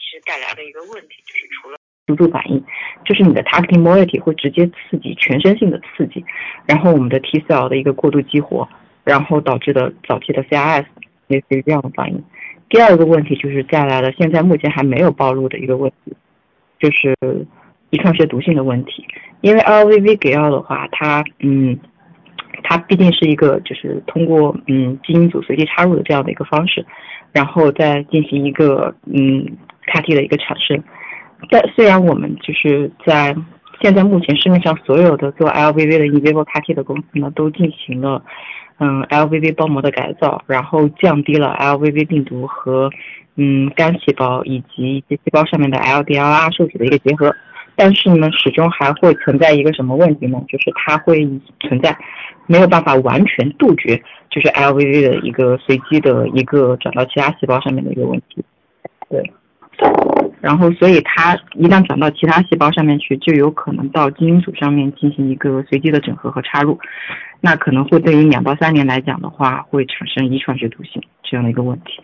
实带来的一个问题就是除了输入反应，就是你的 targeting moiety 会直接刺激全身性的刺激，然后我们的 T cell 的一个过度激活，然后导致的早期的 CRS 类似于这样的反应。第二个问题就是带来了现在目前还没有暴露的一个问题，就是遗传学毒性的问题。因为 LVV 给药的话，它毕竟是一个就是通过基因组随机插入的这样的一个方式，然后再进行一个CAR-T 的一个产生。但虽然我们就是在现在目前市面上所有的做 LVV 的 in vivo CAR-T 的公司呢，都进行了LVV 包膜的改造，然后降低了 LVV 病毒和干细胞以及一些细胞上面的 LDLR 受体的一个结合。但是呢，始终还会存在一个什么问题呢？就是它会存在没有办法完全杜绝，就是 LVV 的一个随机的一个转到其他细胞上面的一个问题。对，然后所以它一旦转到其他细胞上面去，就有可能到基因组上面进行一个随机的整合和插入，那可能会对于2到3年来讲的话，会产生遗传学毒性这样的一个问题。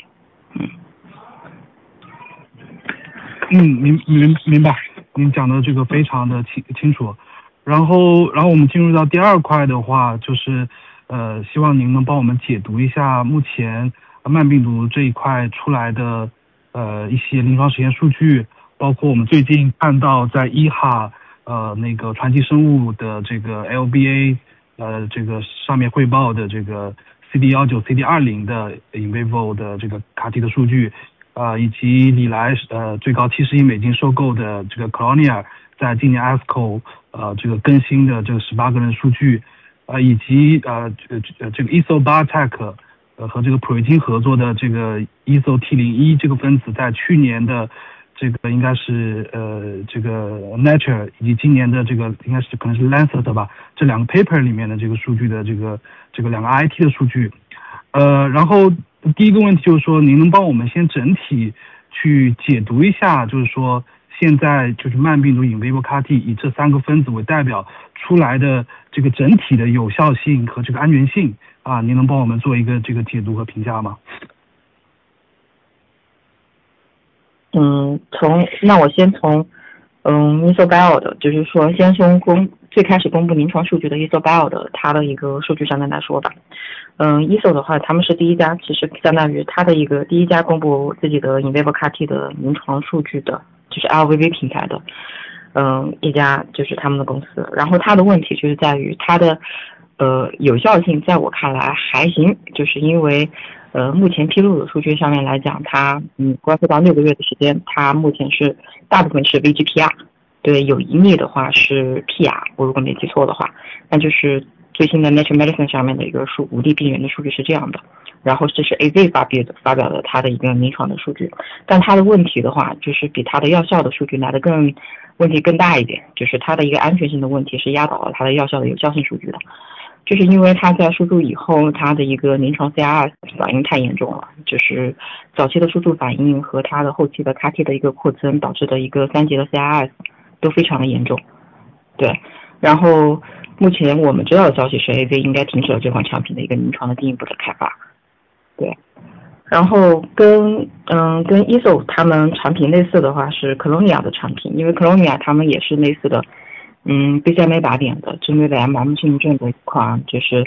明白。您讲的这个非常的清楚，然后我们进入到第二块的话，就是希望您能帮我们解读一下目前慢病毒这一块出来的一些临床实验数据，包括我们最近看到在EHA那个传奇生物的这个 LBA 这个上面汇报的这个 CD19、CD20的 in vivo 的这个CAR-T的数据。以及历来最高70亿美金收购的这个 Clonia 在今年 ASCO 这个更新的这个18个人数据，以及这个 EsoBiotech 和这个普瑞金合作的这个 EsoT01这个分子在去年的这个应该是这个 Nature 以及今年的这个应该是可能是 Lancet 吧，这两个 paper 里面的这个数据的这个两个 IT 的数据，然后第一个问题就是说，您能帮我们先整体去解读一下，就是说现在就是慢病毒in vivo CAR-T 以这3个分子为代表出来的这个整体的有效性和这个安全性啊，您能帮我们做一个这个解读和评价吗？ 那我先从EsoBio 的，就是说先从最开始公布临床数据的 EsoBio 的它的一个数据上面来说吧。ESO 的话，他们是第一家，其实相当于它的一个第一家公布自己的 in vivo CAR-T 的临床数据的，就是 LVV 平台的，一家就是他们的公司。然后它的问题就是在于它的有效性，在我看来还行，就是因为目前披露的数据上面来讲，它观测到6个月的时间，它目前是大部分是 VGPR， 对，有一例的话是 PR， 我如果没记错的话，那就是最新的 Nature Medicine 上面的一个5例病人的数据是这样的，然后这是 AZ 发表的它的一个临床的数据，但它的问题的话，就是比它的药效的数据来的问题更大一点，就是它的一个安全性的问题是压倒了它的药效的有效性数据的，就是因为它在输入以后，它的一个临床 CRS 反应太严重了，就是早期的输入反应和它的后期的 CAR-T 的一个扩增导致的一个3级的 CRS 都非常的严重，对。然后目前我们知道的消息是 AZ 应该停止了这款产品的一个临床的进一步的开发，对。然后跟 ESO 他们产品类似的话是 Clonia 的产品，因为 Clonia 他们也是类似的BCMA 靶点的针对的 MM 性症的一款就是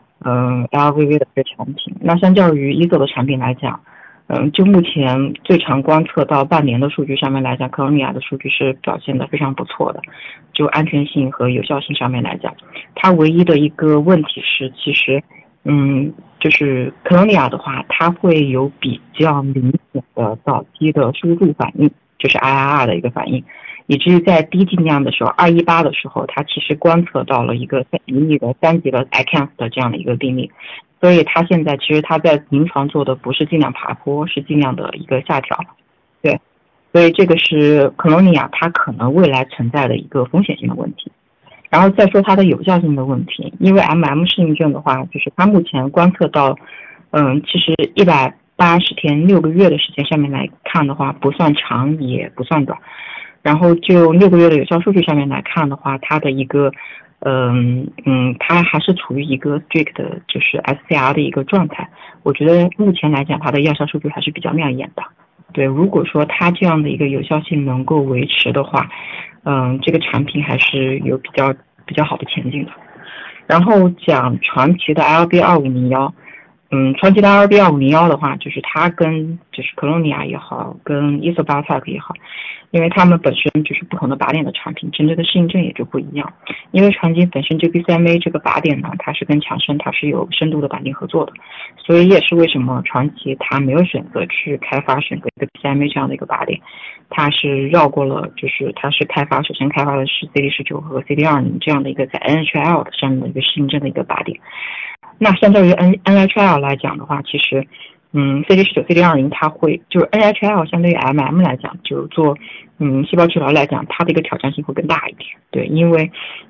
LVV 的一个产品。那相较于 ESO 的产品来讲，就目前最长观测到半年的数据上面来讲，科隆尼亚的数据是表现得非常不错的，就安全性和有效性上面来讲，它唯一的一个问题是，其实就是科隆尼亚的话，它会有比较明显的早期的输入反应，就是 IRR 的一个反应，以至于在低剂量的时候218的时候，它其实观测到了一个1例的3级的 ICANS 的这样的一个病例。所以他现在其实他在临床做的不是尽量爬坡，是尽量的一个下调，对，所以这个是科隆尼亚它可能未来存在的一个风险性的问题。然后再说它的有效性的问题，因为 MM 适应症的话，就是它目前观测到，其实180天6个月的时间上面来看的话，不算长也不算短。然后就6个月的有效数据上面来看的话，它的一个它还是处于一个 strict 的就是 SCR 的一个状态。我觉得目前来讲，它的药效数据还是比较亮眼的。 对，如果说它这样的一个有效性能够维持的话，这个产品还是有比较好的前景的。然后讲传奇的 LB2501，传奇的 LB2501的话，就是它跟就是 Colonia 也好，跟 Isobiotech 也好，因为它们本身就是不同的靶点的产品，针对的适应症也就不一样。因为传奇本身就 BCMA 这个靶点呢，它是跟强生它是有深度的绑定合作的，所以也是为什么传奇它没有选择去选择一个 BCMA 这样的一个靶点，它是绕过了，就是它是首先开发的是 CD19和 CD20这样的一个在 NHL 上面的一个适应症的一个靶点。那相较于 NHL 来讲的话，其实CD19 CD20它会就是 NHL 相对于 MM 来讲，就是做细胞治疗来讲，它的一个挑战性会更大一点。对，因为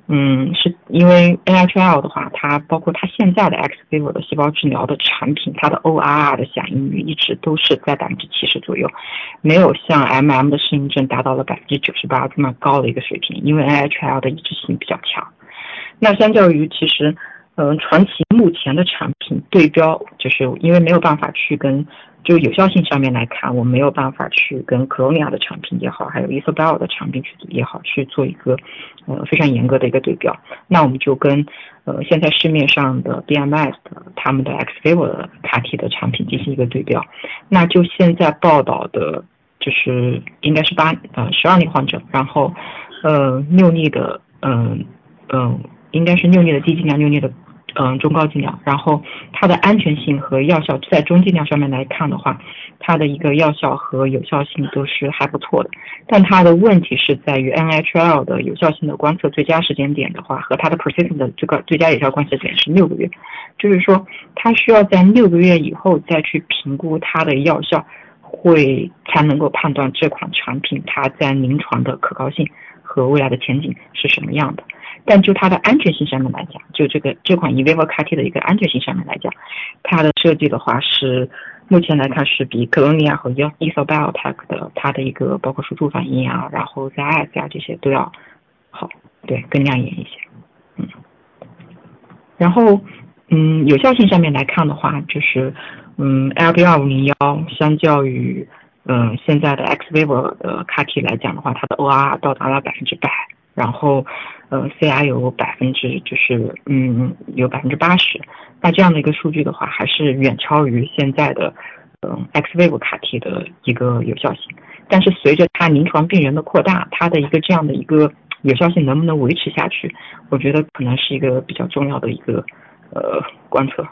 NHL 的话，它包括它现在的 ex vivo 的细胞治疗的产品，它的 ORR 的响应率一直都是在70%左右，没有像 MM 的适应症达到了98%这么高的一个水平，因为 NHL 的抑制性比较强。那相较于其实传奇目前的产品对标，就是因为没有办法去跟就有效性上面来看，我没有办法去跟 Colonia 的产品也好，还有 Isobio 的产品也好去做一个非常严格的一个对标。那我们就跟现在市面上的 BMS 的他们的 ex vivo 的卡体的产品进行一个对标。那就现在报道的，就是应该是12例患者，然后6例的应该是6例的低剂量，6例的中高剂量，然后它的安全性和药效在中剂量上面来看的话，它的一个药效和有效性都是还不错的，但它的问题是在于 NHL 的有效性的观测最佳时间点的话，和它的 persistent 的这个最佳有效观测点是6个月，就是说它需要在6个月以后再去评估它的药效，才能够判断这款产品它在临床的可靠性和未来的前景是什么样的。但就它的安全性上面来讲，就这款 eVivo CAR-T 的一个安全性上面来讲，它的设计的话是目前来看是比 Colonia 和 Isobiotech 的它的一个包括输出反应啊，然后ZS 啊这些都要好，对，更亮眼一些。然后有效性上面来看的话，就是LB2501相较于现在的 ex vivo 的 CAR-T 来讲的话，它的 ORR 到达了100%，然后CR 有有80%，那这样的一个数据的话，还是远超于现在的ex vivo CAR-T 的一个有效性。但是随着它临床病人的扩大，它的一个这样的一个有效性能不能维持下去，我觉得可能是一个比较重要的一个观测。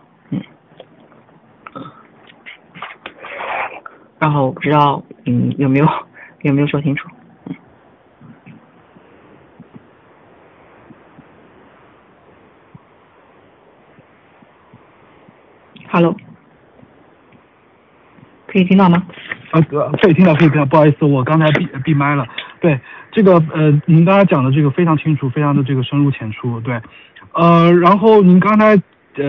然后我不知道有没有说清楚。Hello， 可以听到吗？ 可以听到，不好意思，我刚才闭麦了。对，这个您刚才讲的这个非常清楚，非常的这个深入浅出。对，然后您刚才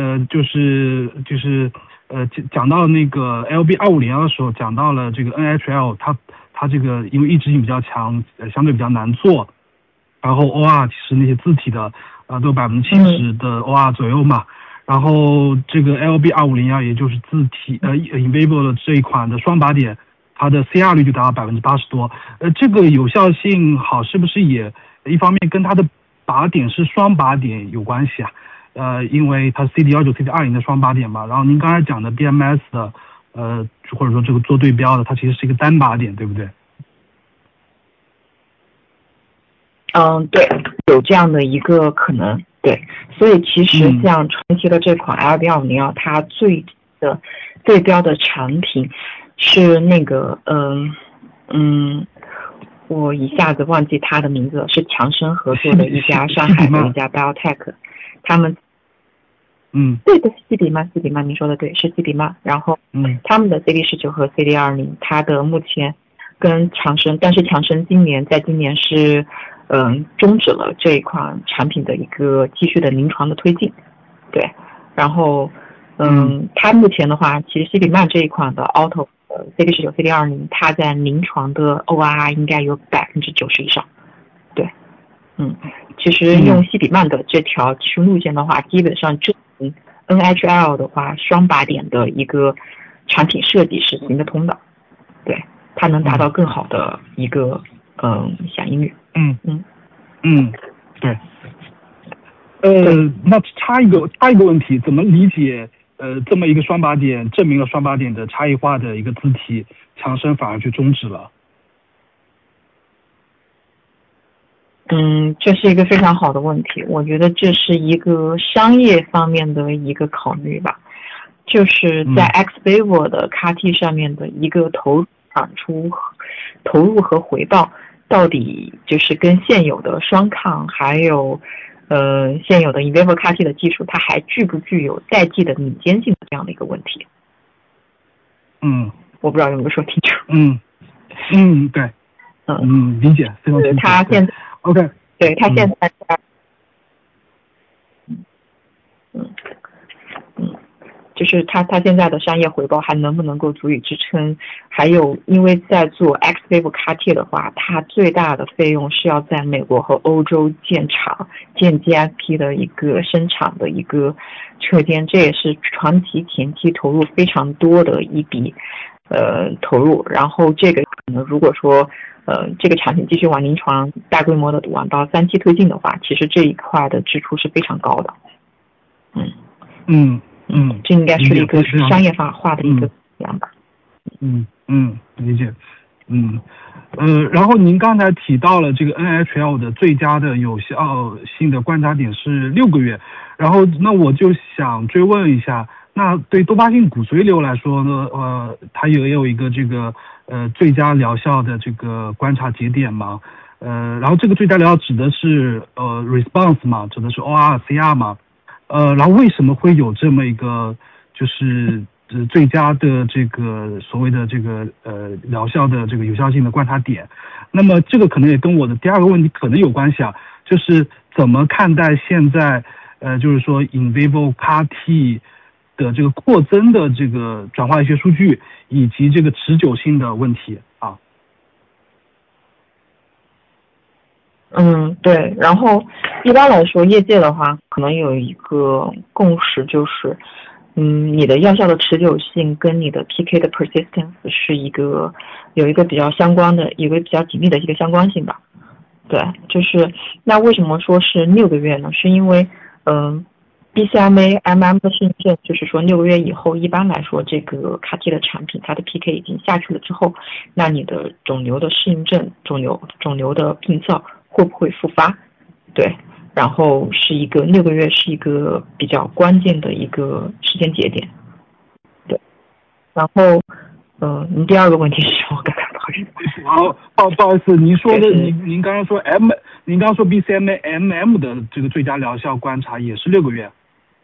讲到那个 LB2501的时候，讲到了这个 NHL，它这个因为抑制性比较强，相对比较难做，然后 OR 其实那些字体的都有70%的 OR 左右嘛。然后这个 LB2501也就是字体eVivo 的这一款的双靶点，它的 CR 率就达到80%多。这个有效性好，是不是也一方面跟它的靶点是双靶点有关系啊？因为它是 CD19、CD20的双靶点嘛。然后您刚才讲的 BMS 的或者说这个做对标的，它其实是一个单靶点，对不对？ 对，有这样的一个可能。对，所以其实像传奇的这款 LB2501，它对标的产品是那个我一下子忘记它的名字了，是强生合作的一家上海的一家 Biotech， 他们对的，西比曼，您说的对，是西比曼。然后他们的 CD19和 CD20，它的目前跟强生，但是强生今年是终止了这一款产品的一个继续的临床的推进。对，然后它目前的话，其实西比曼这一款的 Auto CD19 CD20，它在临床的 ORR 应该有90%以上。对，其实用西比曼的这条技术路线的话，基本上证明 NHL 的话双靶点的一个产品设计是行得通的。对， 它能达到更好的一个响应率。 对。那插一个问题，怎么理解这么一个双靶点证明了双靶点的差异化的一个字体，强生反而去终止了？ 这是一个非常好的问题，我觉得这是一个商业方面的一个考虑吧，就是在 XVivo 的 CAR-T 上面的一个投入和回报，到底就是跟现有的双抗还有现有的 in-vivo CAR-T 的技术，它还具不具有代际的领先性的这样的一个问题。我不知道有没有说清楚。 对。理解，非常清楚。 他现在 OK， 对他现在就是他现在的商业回报还能不能够足以支撑？还有，因为在做 XVivo CAR-T 的话，它最大的费用是要在美国和欧洲建厂、建 GMP 的一个生产的一个车间，这也是长期前期投入非常多的一笔投入。然后这个可能如果说这个产品继续往临床大规模的往到3期推进的话，其实这一块的支出是非常高的。这应该是一个商业化的一个样吧。 理解。然后您刚才提到了这个 NHL 的最佳的有效性的观察点是6个月，然后那我就想追问一下，那对多发性骨髓瘤来说呢，它也有一个这个最佳疗效的这个观察节点吗？然后这个最佳疗效指的是response 嘛，指的是 ORR、CR 嘛？然后为什么会有这么一个就是最佳的这个所谓的这个疗效的这个有效性的观察点？那么这个可能也跟我的第二个问题可能有关系啊，就是怎么看待现在就是说 in-vivo CAR-T 的这个扩增的这个转化医学数据以及这个持久性的问题啊？ 对。然后一般来说，业界的话，可能有一个共识，就是你的药效的持久性跟你的 PK 的 persistence 是有一个比较相关的，一个比较紧密的一个相关性吧。对，就是那为什么说是6个月呢？是因为BCMA MM 的适应症，就是说6个月以后，一般来说这个 CAR-T 的产品它的 PK 已经下去了之后，那你的肿瘤的适应症、肿瘤的病灶会不会复发？对，然后6个月是一个比较关键的一个时间节点。对，然后您第二个问题是什么？刚刚不好意思。 不好意思，您刚刚说您刚刚说 BCMA MM 的这个最佳疗效观察也是6个月。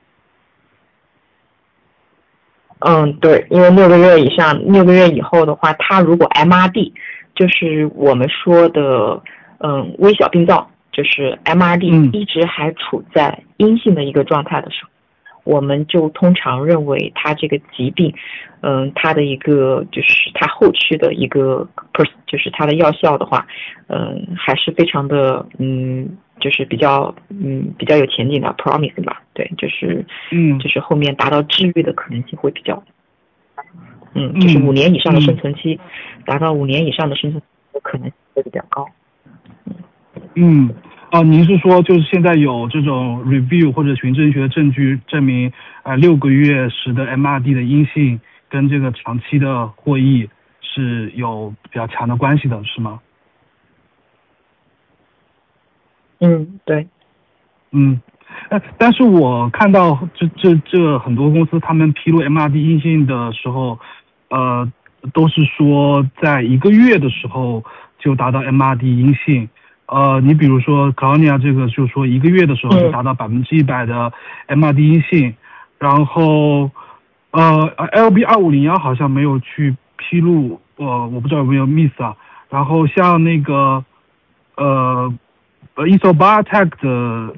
对，因为6个月以上，6个月以后的话，它如果 MRD，就是我们说的微小病灶，就是 MRD 一直还处在阴性的一个状态的时候，我们就通常认为它这个疾病，它的一个就是它后续的一个就是它的药效的话，还是非常的就是比较有前景的 promising 吧。对，就是后面达到治愈的可能性会比较，就是5年以上的生存期，达到5年以上的生存期的可能性会比较高。 您是说就是现在有这种 review 或者循证学的证据证明6个月时的 MRD 的阴性跟这个长期的获益是有比较强的关系的，是吗？ 对。 但是我看到这很多公司他们披露 MRD 阴性的时候，都是说在1个月的时候就达到 MRD 阴性。你比如说 Clonia 这个就是说1个月的时候就达到100%的 MRD 阴性，然后LB2501好像没有去披露，我不知道有没有 miss 啊。然后像那个EsoBiotech 的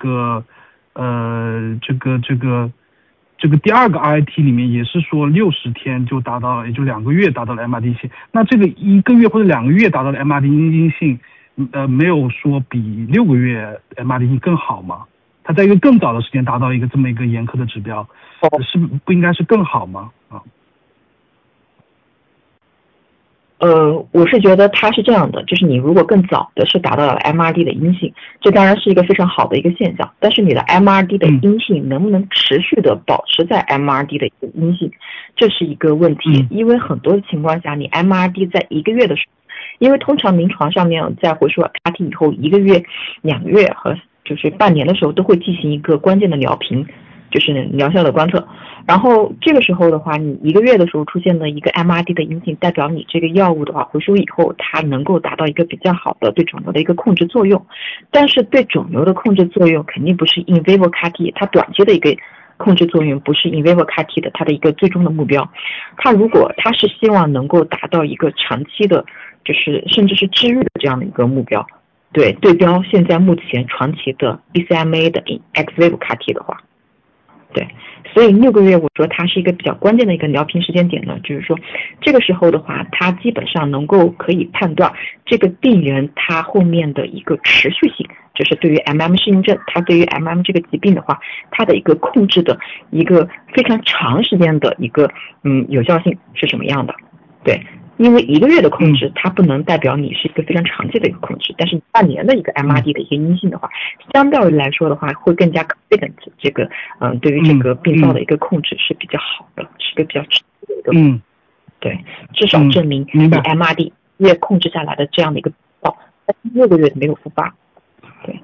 这个第二个 RIT 里面也是说60天就达到了，也就2个月达到了 MRD 阴性。那这个1个月或者2个月达到了 MRD 阴性，没有说比6个月 MRD 阴性更好吗？它在一个更早的时间达到这么一个严苛的指标，不应该是更好吗？ 我是觉得它是这样的，就是你如果更早的是达到了 MRD 的阴性，这当然是一个非常好的一个现象。但是你的 MRD 的阴性能不能持续的保持在 MRD 的一个阴性，这是一个问题。因为很多情况下，你 MRD 在1个月的时候，因为通常临床上面在回溯 CAR-T 以后1个月、2个月和就是半年的时候，都会进行一个关键的疗评，就是疗效的观测。然后这个时候的话，你1个月的时候出现的一个 MRD 的阴性，代表你这个药物的话回输以后，它能够达到一个比较好的对肿瘤的一个控制作用。但是对肿瘤的控制作用肯定不是 in vivo CAR-T， 它短期的一个控制作用不是 in vivo CAR-T 的它的一个最终的目标。它如果它是希望能够达到一个长期的，就是甚至是治愈的这样的一个目标，对标现在目前长期的 BCMA 的 ex vivo CAR-T 的话。对，所以6个月我说它是一个比较关键的一个疗评时间点呢，就是说这个时候的话，它基本上能够可以判断这个病人他后面的一个持续性，就是对于 MM 适应症，它对于 MM 这个疾病的话，它的一个控制的一个非常长时间的一个有效性是什么样的。对，因为1个月的控制，它不能代表你是一个非常长期的一个控制，但是半年的一个 MRD 的一个阴性的话，相对来说的话，会更加 confident 这个对于这个病灶的一个控制是比较好的，是一个比较持续的一个对，至少证明你 MRD 越控制下来的这样的一个病灶，它6个月没有复发。对，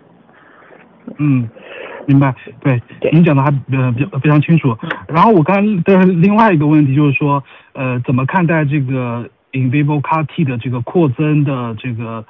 明白，对，您讲的还非常清楚。然后我刚刚的另外一个问题就是说，怎么看待这个 in vivo CAR-T 的这个扩增的这个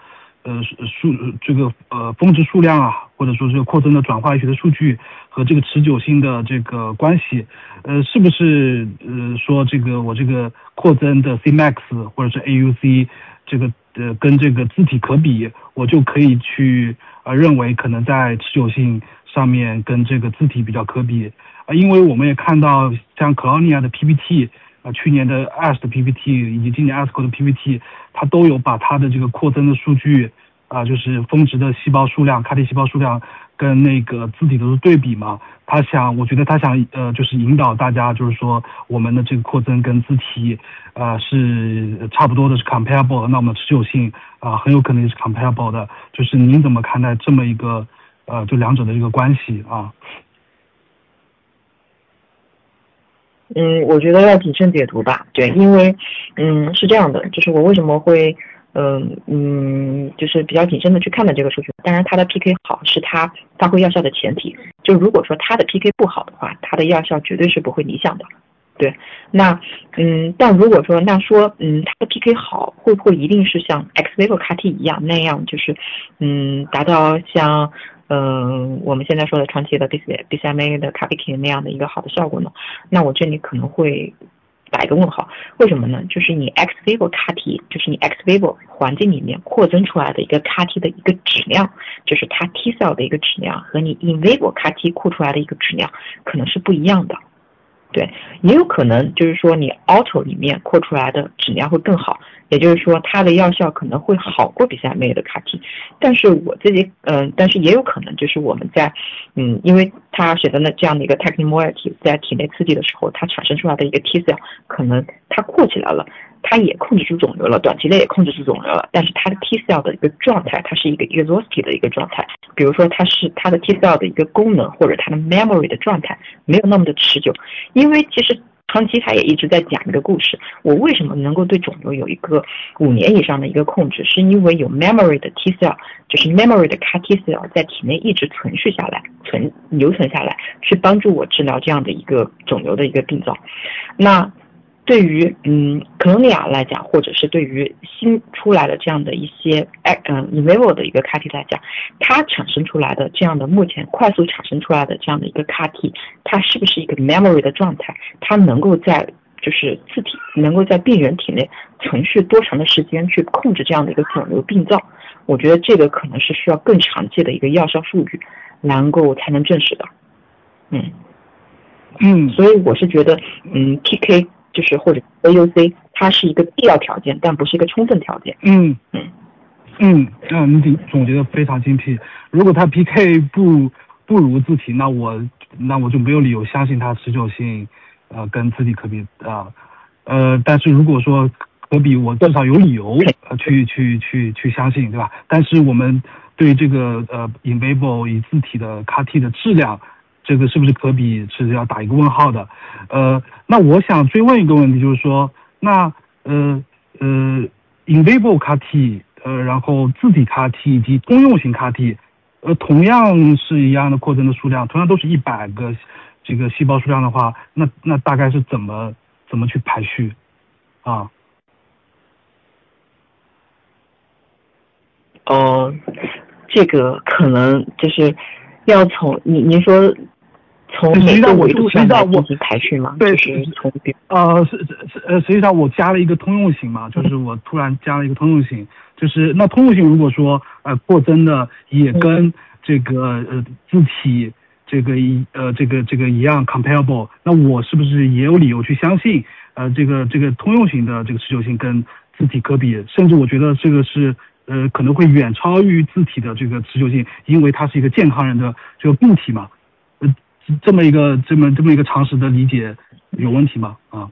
峰值数量啊，或者说是扩增的转化学的数据和这个持久性的这个关系，是不是说这个我这个扩增的 Cmax 或者是 AUC 这个跟这个自体可比，我就可以去认为可能在持久性上面跟这个自体比较可比因为我们也看到像 Kelonia 的 PPT 去年的 ASH 的 PPT 以及今年 ASCO 的 PPT， 它都有把它的这个扩增的数据就是峰值的细胞数量、CAR-T 细胞数量跟那个自体的对比嘛。我觉得他想就是引导大家，就是说我们的这个扩增跟自体是差不多的，是 comparable， 那我们的持久性很有可能也是 comparable 的。就是您怎么看待这么一个就两者的这个关系啊？ 我觉得要谨慎解读吧，对，因为是这样的，就是我为什么会就是比较谨慎的去看待这个数据。当然它的 PK 好是它发挥药效的前提，就如果说它的 PK 不好的话，它的药效绝对是不会理想的。对，那但如果说它的 PK 好，会不会一定是像 ex vivo CAR-T 一样那样，就是达到像我们现在说的长期的 BCMA 的 CAR-T 那样的一个好的效果呢？那我这里可能会打一个问号。为什么呢？就是你 ex vivo CAR-T， 就是你 ex vivo 环境里面扩增出来的一个 CAR-T 的一个质量，就是它 T cell 的一个质量和你 in vivo CAR-T 扩出来的一个质量可能是不一样的。对，也有可能就是说你 auto 里面扩出来的质量会更好，也就是说它的药效可能会好过BCMA的 CAR-T， 但是我自己但是也有可能就是我们在因为它选择了这样的一个 technical moiety 在体内刺激的时候，它产生出来的一个 T cell 可能它扩起来了，它也控制住肿瘤了，短期内也控制住肿瘤了，但是它的 T cell 的一个状态，它是一个 exhausted 的一个状态，比如说它的 T cell 的一个功能或者它的 memory 的状态没有那么的持久。因为其实长期他也一直在讲一个故事，我为什么能够对肿瘤有一个5年以上的一个控制，是因为有 memory 的 T cell， 就是 memory 的 CAR-T cell 在体内一直存续下来，留存下来，去帮助我治疗这样的一个肿瘤的一个病灶。那对于Kelonia来讲，或者是对于新出来的这样的一些in vivo 的一个 CAR-T 来讲，它产生出来的这样的目前快速产生出来的这样的一个 CAR-T， 它是不是一个 memory 的状态？它能够在就是自体能够在病人体内存续多长的时间去控制这样的一个肿瘤病灶？我觉得这个可能是需要更长期的一个药效数据能够才能证实的。所以我是觉得PK 就是或者 AUC 它是一个必要条件，但不是一个充分条件。 你总结的非常精辟。如果它 PK 不如自体，那我就没有理由相信它持久性跟自体可比但是如果说可比，我至少有理由去相信，对吧？但是我们对这个Invivo 以自体的 CAR-T 的质量，这个是不是可比是要打一个问号的？那我想追问一个问题，就是说，那Invivo CAR-T，然后自体 CAR-T 以及通用型 CAR-T，同样是一样的扩增的数量，同样都是100个这个细胞数量的话，那大概是怎么去排序啊？ 这个可能就是要从您说从每个维度上来进行排序吗？ 对， 就是从实际上我加了一个通用型嘛，就是我突然加了一个通用型，就是那通用型如果说扩增的也跟这个自体这个一样 comparable， 那我是不是也有理由去相信这个通用型的这个持久性跟自体可比，甚至我觉得这个是可能会远超于自体的这个持久性，因为它是一个健康人的这个固体嘛。这么一个常识的理解有问题吗？啊？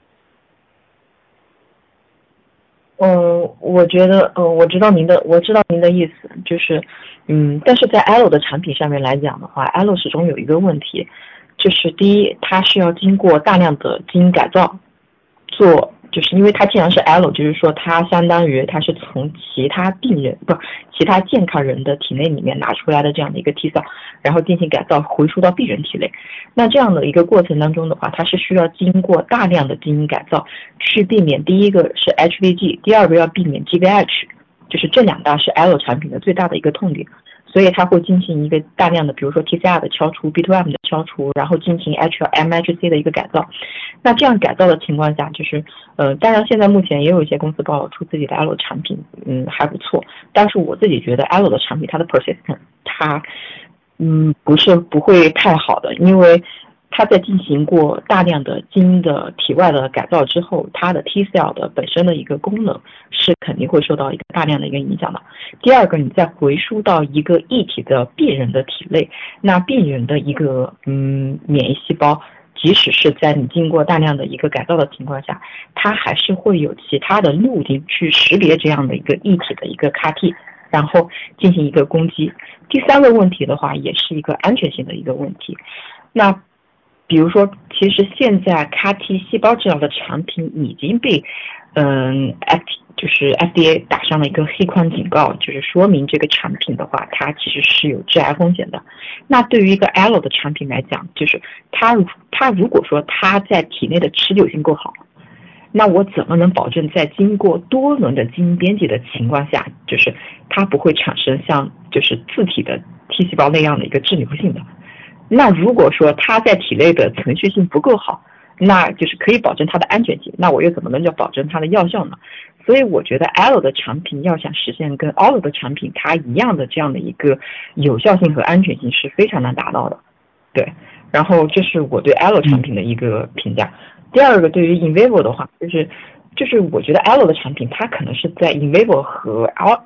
我觉得，我知道您的意思，就是，但是在 Allo 的产品上面来讲的话，Allo 始终有一个问题，就是第一，它是要经过大量的基因改造，就是因为它既然是 Allo，就是说它相当于它是从其他健康人的体内里面拿出来的这样的一个 T 细胞，然后进行改造回输到病人体内。那这样的一个过程当中的话，它是需要经过大量的基因改造，去避免第一个是 HVG， 第二个要避免 GVH， 就是这两大是 Allo 产品的最大的一个痛点。所以它会进行一个大量的，比如说 TCR 的敲除、B2M 的敲除，然后进行 MHC 的一个改造。那这样改造的情况下，就是当然现在目前也有一些公司报出自己的 Allo 产品，还不错。但是我自己觉得 Allo 的产品它的 persistent 它不会太好的，因为它在进行过大量的基因的体外的改造之后，它的 T cell 的本身的一个功能是肯定会受到一个大量的一个影响的。第二个，你再回输到一个异体的病人的体内，那病人的一个免疫细胞，即使是在你经过大量的一个改造的情况下，它还是会有其他的路径去识别这样的一个异体的一个 CAR-T， 然后进行一个攻击。第三个问题的话，也是一个安全性的一个问题。那比如说，其实现在 CAR-T 细胞治疗的产品已经被就是 FDA 打上了一个黑框警告，就是说明这个产品的话，它其实是有致癌风险的。那对于一个 Allo 的产品来讲，就是它如果说它在体内的持久性够好，那我怎么能保证在经过多轮的基因编辑的情况下，就是它不会产生像就是自体的 T 细胞那样的一个致瘤性的？那如果说它在体内的存续性不够好，那就是可以保证它的安全性，那我又怎么能叫保证它的药效呢？所以我觉得 Allo 的产品要想实现跟 Allo 的产品它一样的这样的一个有效性和安全性是非常难达到的。对，然后这是我对 Allo 产品的一个评价。第二个，对于 Invivo 的话，就是我觉得 Allo 的产品它可能是在 Invivo 和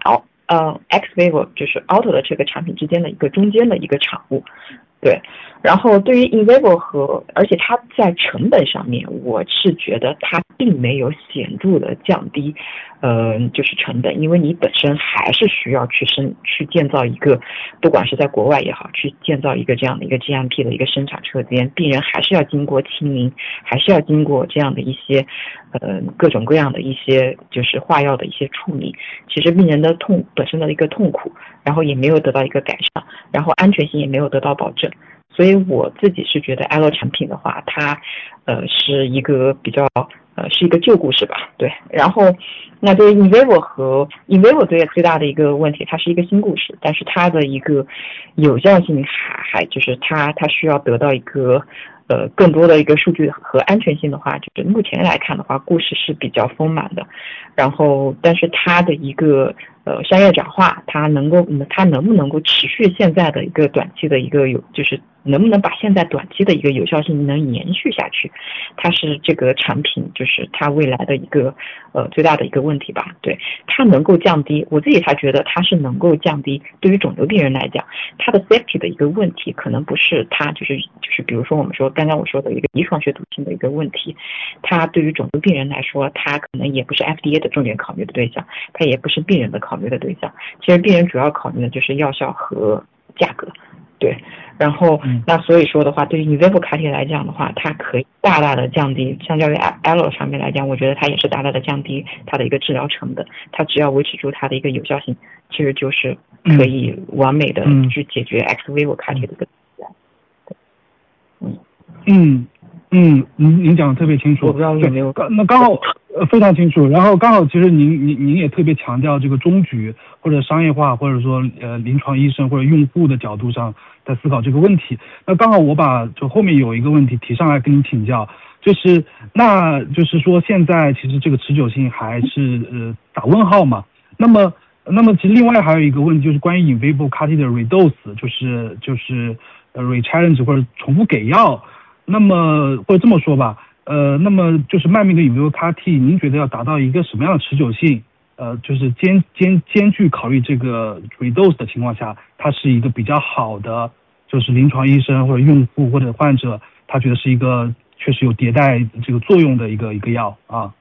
Xvivo 就是 Auto 的这个产品之间的一个中间的一个产物。对，然后对于 Invivo 而且它在成本上面，我是觉得它并没有显著的降低，就是成本，因为你本身还是需要去建造一个，不管是在国外也好，去建造一个这样的一个 GMP 的一个生产车间，病人还是要经过清零，还是要经过这样的一些，各种各样的一些就是化药的一些处理，其实病人的本身的一个痛苦，然后也没有得到一个改善，然后安全性也没有得到保证。所以我自己是觉得 Allo 产品的话，它是一个比较是一个旧故事吧，对。然后那对于 Invivo 最大的一个问题，它是一个新故事，但是它的一个有效性还就是它需要得到一个更多的一个数据和安全性的话，就是目前来看的话，故事是比较丰满的。然后但是它的一个商业转化，它能不能够持续现在的一个短期的一个就是能不能把现在短期的一个有效性能延续下去，它是这个产品就是它未来的一个最大的一个问题吧。对，它能够降低，我自己才觉得它是能够降低，对于肿瘤病人来讲，它的 safety 的一个问题可能不是它就是比如说我们说刚刚我说的一个遗传学途径的一个问题，它对于肿瘤病人来说，它可能也不是 FDA 的重点考虑的对象，它也不是病人的考虑的对象。其实病人主要考虑的就是药效和价格。对，然后那所以说的话，对于 in vivo CAR-T 来讲的话，它可以大大的降低，相较于 allo 上面来讲，我觉得它也是大大的降低它的一个治疗成本。它只要维持住它的一个有效性，其实就是可以完美的去解决 ex vivo CAR-T 的一个。 您讲的特别清楚， 我不知道有没有那刚好非常清楚。然后刚好其实您也特别强调这个终局或者商业化或者说临床医生或者用户的角度上在思考这个问题。那刚好我把就后面有一个问题提上来跟您请教，那就是说现在其实这个持久性还是打问号嘛。那么其实另外还有一个问题就是关于 in vivo CAR-T 的 redose， 就是re-challenge 或者重复给药。那么或者这么说吧，那么就是慢病的 in vivo CAR-T， 您觉得要达到一个什么样的持久性？就是兼具考虑这个 redose 的情况下，它是一个比较好的，就是临床医生或者用户或者患者，他觉得是一个确实有迭代这个作用的一个药啊。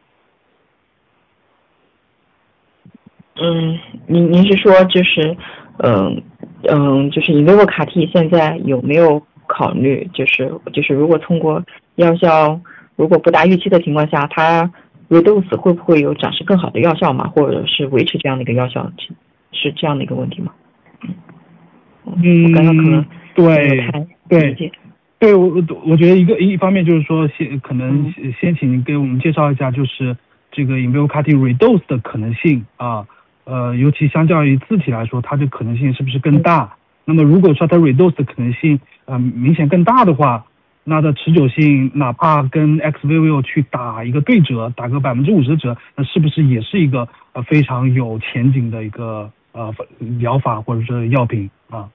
您是说就是就是 in vivo CAR-T 现在有没有考虑就是如果通过药效如果不达预期的情况下，它 redose 会不会有展示更好的药效嘛，或者是维持这样的一个药效，是这样的一个问题吗？我刚刚可能没有太理解。 对，我觉得一方面就是说可能先请您给我们介绍一下，就是这个 in vivo CAR-T redose 的可能性啊，尤其相较于自体来说，它的可能性是不是更大？那么如果说它 redose 的可能性明显更大的话，那的持久性哪怕跟 ex vivo 去打一个对折，打个50%的折，那是不是也是一个非常有前景的一个疗法或者是药品啊？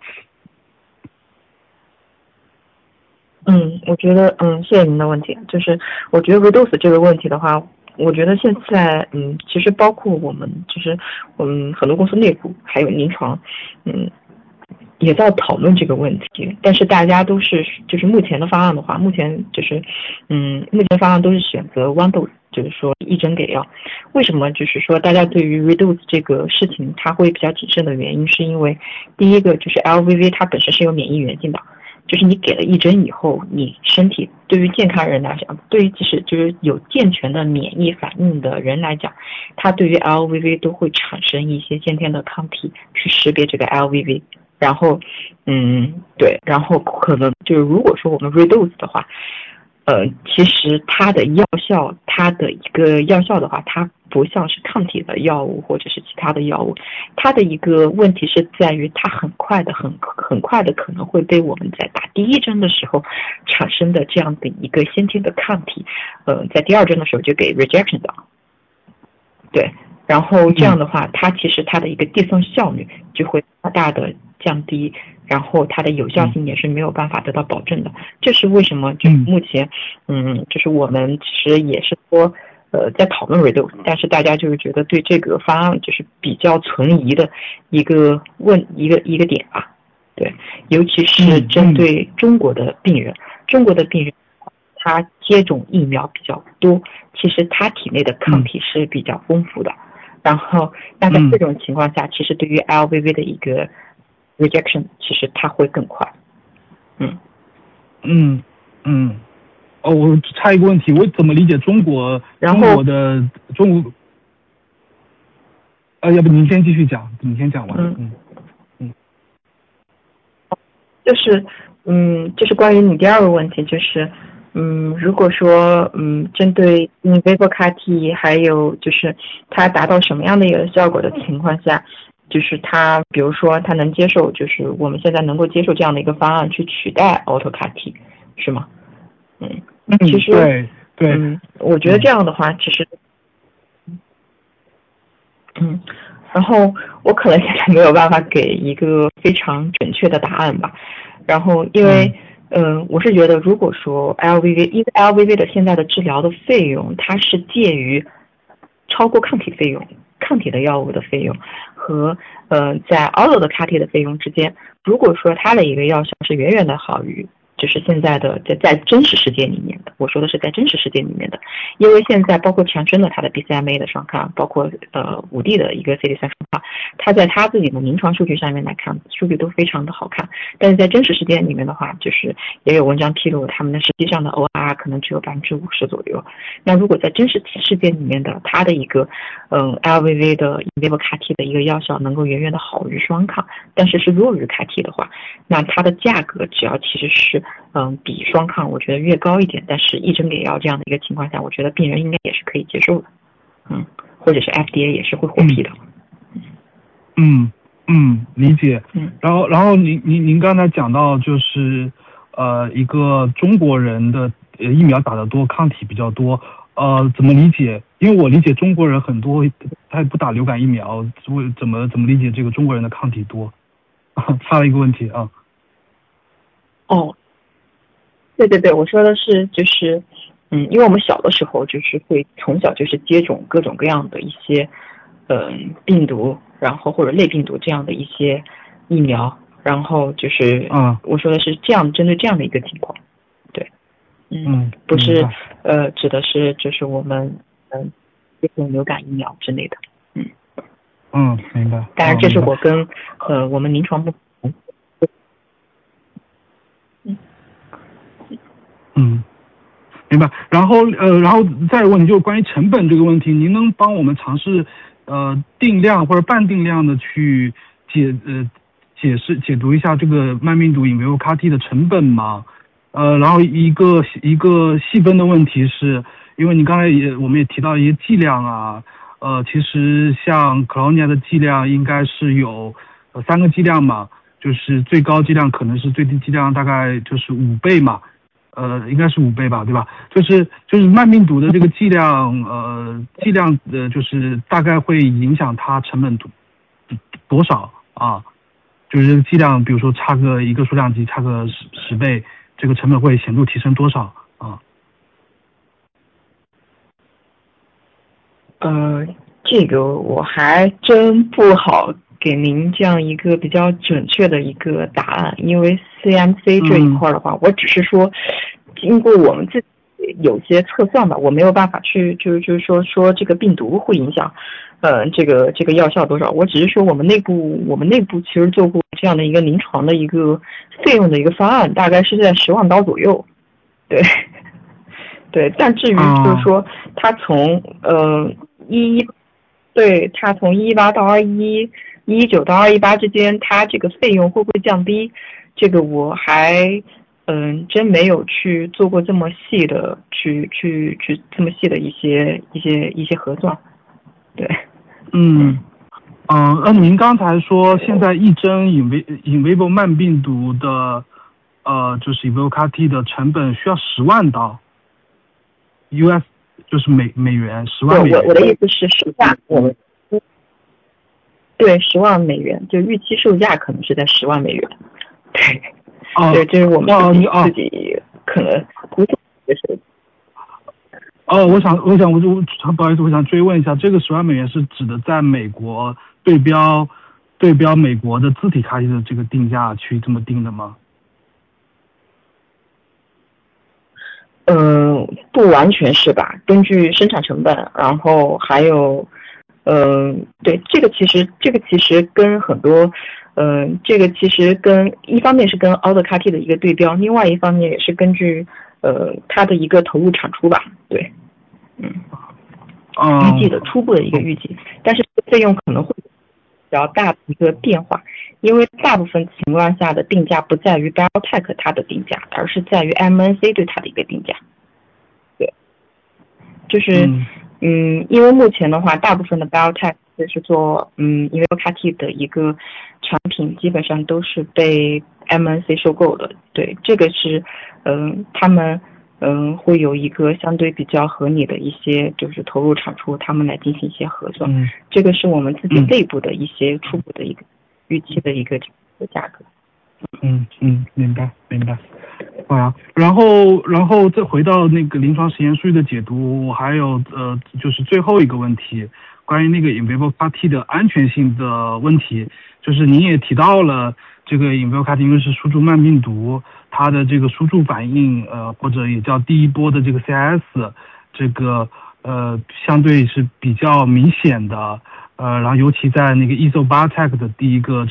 我觉得谢谢您的问题。就是我觉得 redose 这个问题的话，我觉得现在其实包括我们就是很多公司内部还有临床也在讨论这个问题，但是大家都是就是目前的方案的话，目前就是目前方案都是选择 one dose， 就是说一针给药。为什么就是说大家对于 redose 这个事情它会比较谨慎的原因，是因为第一个就是 LVV 它本身是有免疫原性的。就是你给了一针以后，你身体对于健康人来讲，对于即使就是有健全的免疫反应的人来讲，他对于 LVV 都会产生一些先天的抗体去识别这个 LVV。然后对，然后可能就是如果说我们 redose 的话，其实它的药效，它的一个药效的话，它不像是抗体的药物或者是其他的药物，它的一个问题是在于它很快的可能会被我们在打第一针的时候产生的这样的一个先天的抗体，在第二针的时候就给 rejection 的，对，然后这样的话，它其实它的一个递送效率就会大大的降低，然后它的有效性也是没有办法得到保证的。这是为什么？就目前，就是我们其实也是说，在讨论 redose， 但是大家就是觉得对这个方案就是比较存疑的一个点吧。对，尤其是针对中国的病人，他接种疫苗比较多，其实他体内的抗体是比较丰富的。然后，那在这种情况下，其实对于 LVV 的一个 rejection， 其实它会更快。 我插一个问题，我怎么理解中国要不您先继续讲，你先讲完。 就是关于你第二个问题，就是如果说针对in vivo CAR-T 还有就是它达到什么样的一个效果的情况下，就是它比如说它能接受，就是我们现在能够接受这样的一个方案去取代 auto CAR-T 是吗？其实对， 我觉得这样的话其实然后我可能现在没有办法给一个非常准确的答案吧。 然后因为我是觉得如果说 LVV， 因为 LVV 的现在的治疗的费用，它是介于超过抗体费用、抗体的药物的费用和在 auto 的 CAR-T 的费用之间。如果说它的一个药效是远远的好于就是现在的在真实世界里面的，我说的是在真实世界里面的，因为现在包括强生的它的 BCMA 的双抗，包括5D 的一个 CD3双抗，它在它自己的临床数据上面来看，数据都非常的好看，但是在真实世界里面的话，就是也有文章披露他们的实际上的 ORR 可能只有50%左右。那如果在真实世界里面的它的一个LVV 的 in vivo CAR-T 的一个药效能够远远的好于双抗，但是弱于 CAR-T 的话，那它的价格只要其实是比双抗我觉得越高一点，但是一针给药这样的一个情况下，我觉得病人应该也是可以接受的，或者是 FDA 也是会获批的。 理解。然后您刚才讲到就是一个中国人的疫苗打得多，抗体比较多，怎么理解？因为我理解中国人很多他也不打流感疫苗，怎么理解这个中国人的抗体多？差了一个问题啊。 对，我说的是就是因为我们小的时候就是会从小就是接种各种各样的一些病毒，然后或者类病毒这样的一些疫苗，然后就是我说的是这样针对这样的一个情况。对，不是指的是就是我们接种流感疫苗之类的。 明白。 当然这是我跟我们临床部明白。然后再问你就关于成本这个问题，您能帮我们尝试定量或者半定量的去解读一下这个慢病毒in vivo CAR-T 的成本吗？然后一个细分的问题是，因为你刚才我们也提到一些剂量啊，其实像 Kelonia 的剂量应该是有3个剂量嘛，就是最高剂量可能是最低剂量大概就是5倍嘛。应该是5倍吧，对吧？就是慢病毒的这个剂量，就是大概会影响它成本多少啊？就是剂量，比如说差个一个数量级差个10倍，这个成本会显著提升多少啊？ 这个我还真不好给您这样一个比较准确的一个答案，因为 CMC 这一块的话，我只是说经过我们自己有些测算吧，我没有办法去就是说这个病毒会影响这个药效多少，我只是说我们内部其实做过这样的一个临床的一个费用的一个方案，大概是在10万刀左右。对，但至于就是说它从它从2018到2019到2018之间，它这个费用会不会降低？这个我还真没有去做过这么细的去这么细的一些核算。对， 您刚才说现在一针in vivo 慢病毒的就是 in vivo CAR-T 的成本需要10万刀 US， 就是美元10万美元。 我的意思是售价，我们对10万美元，就预期售价可能是在10万美元。对，这是我们自己可能估计的是。 我不好意思，我想追问一下，这个10万美元是指的在美国对标美国的自体CAR-T的这个定价去这么定的吗？ 不完全是吧？根据生产成本，然后还有，对，这个其实跟很多，这个其实跟一方面是跟 auto CAR-T 的一个对标，另外一方面也是根据它的一个投入产出吧，对，预计的初步的一个预计，但是费用可能会比较大的一个变化，因为大部分情况下的定价不在于 BioNTech 它的定价，而是在于 MNC 对它的一个定价。对，就是因为目前的话，大部分的 BioNTech 就是做因为 CAR-T 的一个产品基本上都是被 MNC 收购的。对，这个是他们会有一个相对比较合理的一些就是投入产出，他们来进行一些核算。这个是我们自己内部的一些初步的一个预期的一个价格。 明白。好呀，然后再回到那个临床实验数据的解读，我还有就是最后一个问题，关于那个 in vivo CAR-T 的安全性的问题，就是您也提到了这个 in vivo CAR-T 因为是输注慢病毒，它的这个输注反应或者也叫第一波的这个 CIS，这个相对是比较明显的，然后尤其在那个 ESO8TAC 的第一个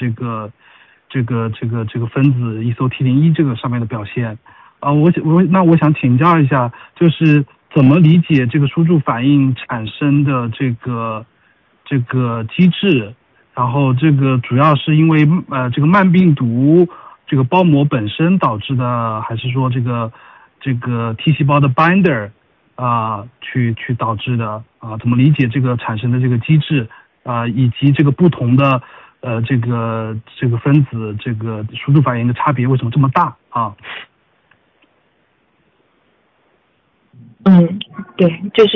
这个分子 ESO-T01这个上面的表现，我想请教一下，就是怎么理解这个输注反应产生的这个机制？然后这个主要是因为这个慢病毒这个包膜本身导致的，还是说这个 T 细胞的 binder 去导致的怎么理解这个产生的这个机制以及这个不同的这个分子这个输出反应的差别为什么这么大啊？ 对，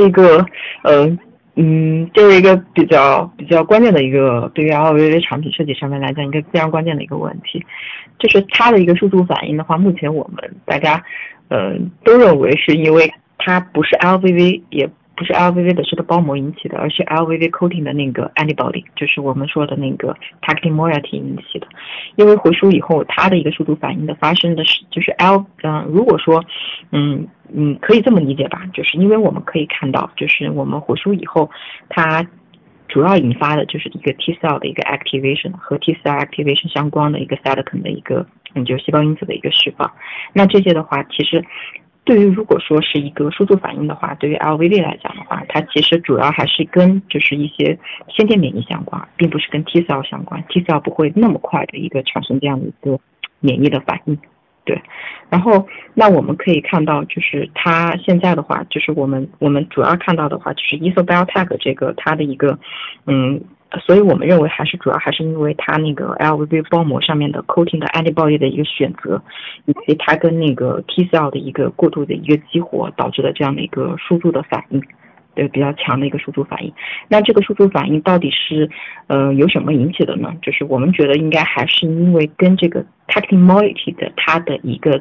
这是一个比较关键的一个对于 LVV 产品设计上面来讲一个非常关键的一个问题，就是它的一个输出反应的话，目前我们大家都认为是因为它不是 LVV 也不是 LVV 的这个包膜引起的，而是 LVV coating 的那个 antibody， 就是我们说的那个 targeting moiety 引起的。因为回输以后，它的一个输出反应的发生的是就是如果说可以这么理解吧，就是因为我们可以看到，就是我们回输以后，它主要引发的就是一个 T cell 的一个 activation 和 T cell activation 相关的一个 cytokine 的一个就是细胞因子的一个释放。那这些的话，其实对于如果说是一个输出反应的话，对于 LVV 来讲的话，它其实主要还是跟就是一些先天免疫相关，并不是跟 T cell 相关。T cell 不会那么快的一个产生这样的一个免疫的反应。对，然后那我们可以看到，就是它现在的话，就是我们主要看到的话，就是 ESO-Biotech 这个它的一个所以我们认为主要还是因为它那个 LVV 包膜上面的 coating 的 antibody 的一个选择，以及它跟那个 T cell 的一个过度的一个激活导致的这样的一个输出的反应。对，比较强的一个输出反应。那这个输出反应到底是由什么引起的呢？就是我们觉得应该还是因为跟这个 targeting moiety 的它的一个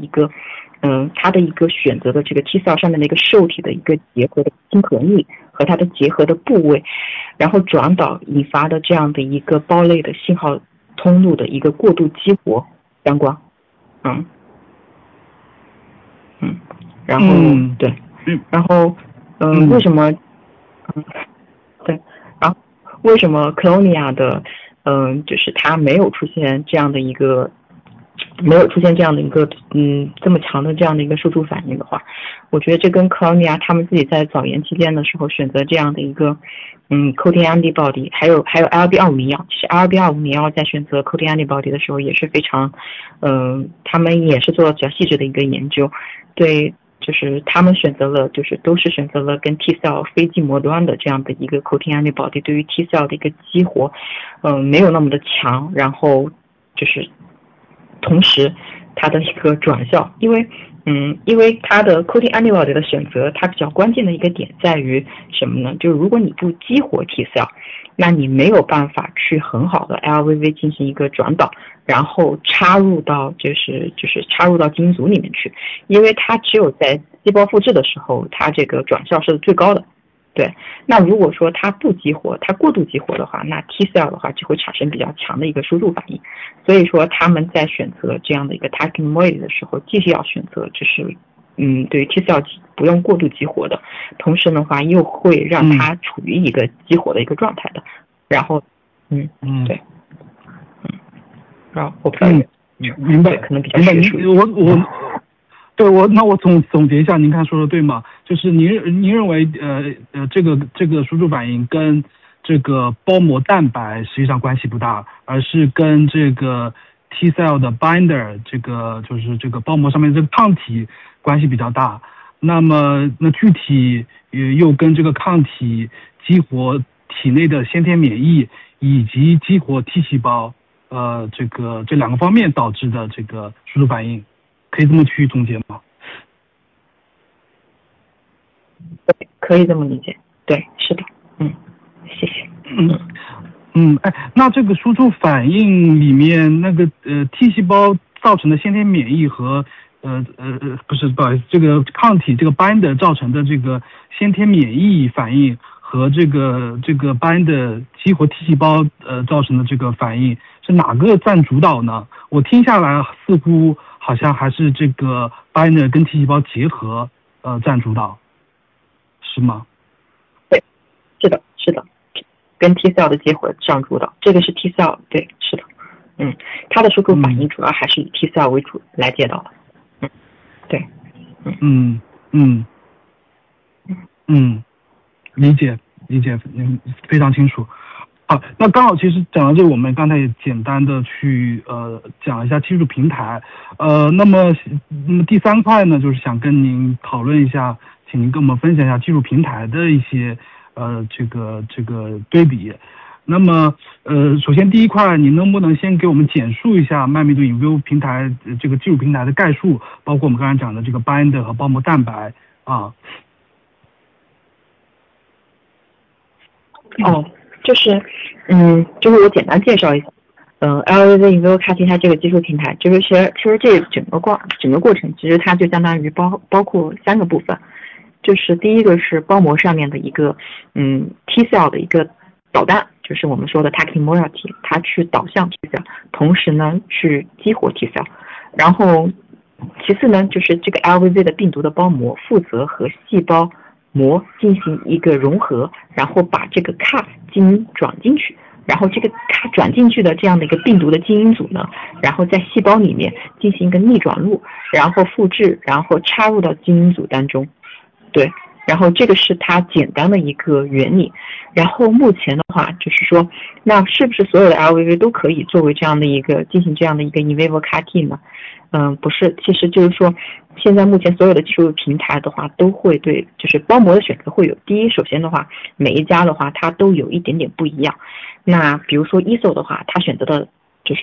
选择的这个 T cell 上面的一个受体的一个结合的亲和力和它的结合的部位，然后转导引发的这样的一个胞类的信号通路的一个过度激活相关。然后对，然后为什么对，然后为什么 Clonia 的就是它没有出现这样的一个这么强的这样的一个输出反应的话，我觉得这跟 Clonia 他们自己在早研期间的时候选择这样的一个coating antibody， 还有 LB2501，其实 LB2501在选择 coating antibody 的时候也是非常他们也是做了比较细致的一个研究，对。就是他们都是选择了跟 T cell 非继膜端的这样的一个 coating antibody， 对于 T cell 的一个激活，没有那么的强，然后就是同时它的一个转效，因为它的 coating antibody 的选择，它比较关键的一个点在于什么呢？就是如果你不激活 T cell，那你没有办法去很好的 LVV 进行一个转导，然后插入到基因组里面去，因为它只有在细胞复制的时候，它这个转效是最高的。对，那如果说它不激活，它过度激活的话，那 T cell 的话就会产生比较强的一个输入反应。所以说他们在选择这样的一个 targeting moiety 的时候，既是要选择就是对于 T cell 不用过度激活的，同时的话又会让它处于一个激活的一个状态的。然后对，然后我不知道明白， 可能比较学术。 那我总结一下，您刚才说的对吗？就是您认为这个输出反应跟这个包膜蛋白实际上关系不大，而是跟这个 T cell 的 binder 就是这个包膜上面这个抗体关系比较大。那么具体又跟这个抗体激活体内的先天免疫以及激活 T 细胞这两个方面导致的这个输出反应。可以这么去总结吗？ 可以这么理解，对，是的，谢谢。 那这个输出反应里面那个T 细胞造成的先天免疫和不是，不好意思，这个抗体这个 binder 造成的这个先天免疫反应和这个binder 激活 T 细胞造成的这个反应是哪个占主导呢？我听下来似乎好像还是这个 binder 跟 T 细胞结合占主导，是吗？ 对，是的，跟 T cell 的结合占主导，这个是 T cell， 对，是的，它的输出反应主要还是以 T cell 为主来介导的，对， 理解，非常清楚。好，那刚好其实讲到这个，我们刚才也简单的去讲一下技术平台。那么第三块呢，就是想跟您讨论一下，请您跟我们分享一下技术平台的一些这个对比。那么首先第一块，您能不能先给我们简述一下慢密度 in vivo 平台这个技术平台的概述，包括我们刚才讲的这个 binder 和包膜蛋白啊？ 就是我简单介绍一下，LVV in vivo CAR-T 它这个技术平台，就是其实这整个过程，其实它就相当于包括3个部分，就是第一个是包膜上面的一个T cell 的一个导弹，就是我们说的 targeting moiety， 它去导向 T cell， 同时呢去激活 T cell， 然后其次呢就是这个 LVV 的病毒的包膜负责和细胞膜进行一个融合，然后把这个 CAR 基因转进去，然后这个 CAR 转进去的这样的一个病毒的基因组呢，然后在细胞里面进行一个逆转录，然后复制，然后插入到基因组当中，对，然后这个是它简单的一个原理。然后目前的话就是说，那是不是所有的 LVV 都可以作为这样的一个进行这样的一个 in vivo CAR-T 呢？不是，其实就是说，现在目前所有的技术平台的话，都会对就是包膜的选择会有。第一，首先的话，每一家的话它都有一点点不一样。那比如说 ESO 的话，它选择的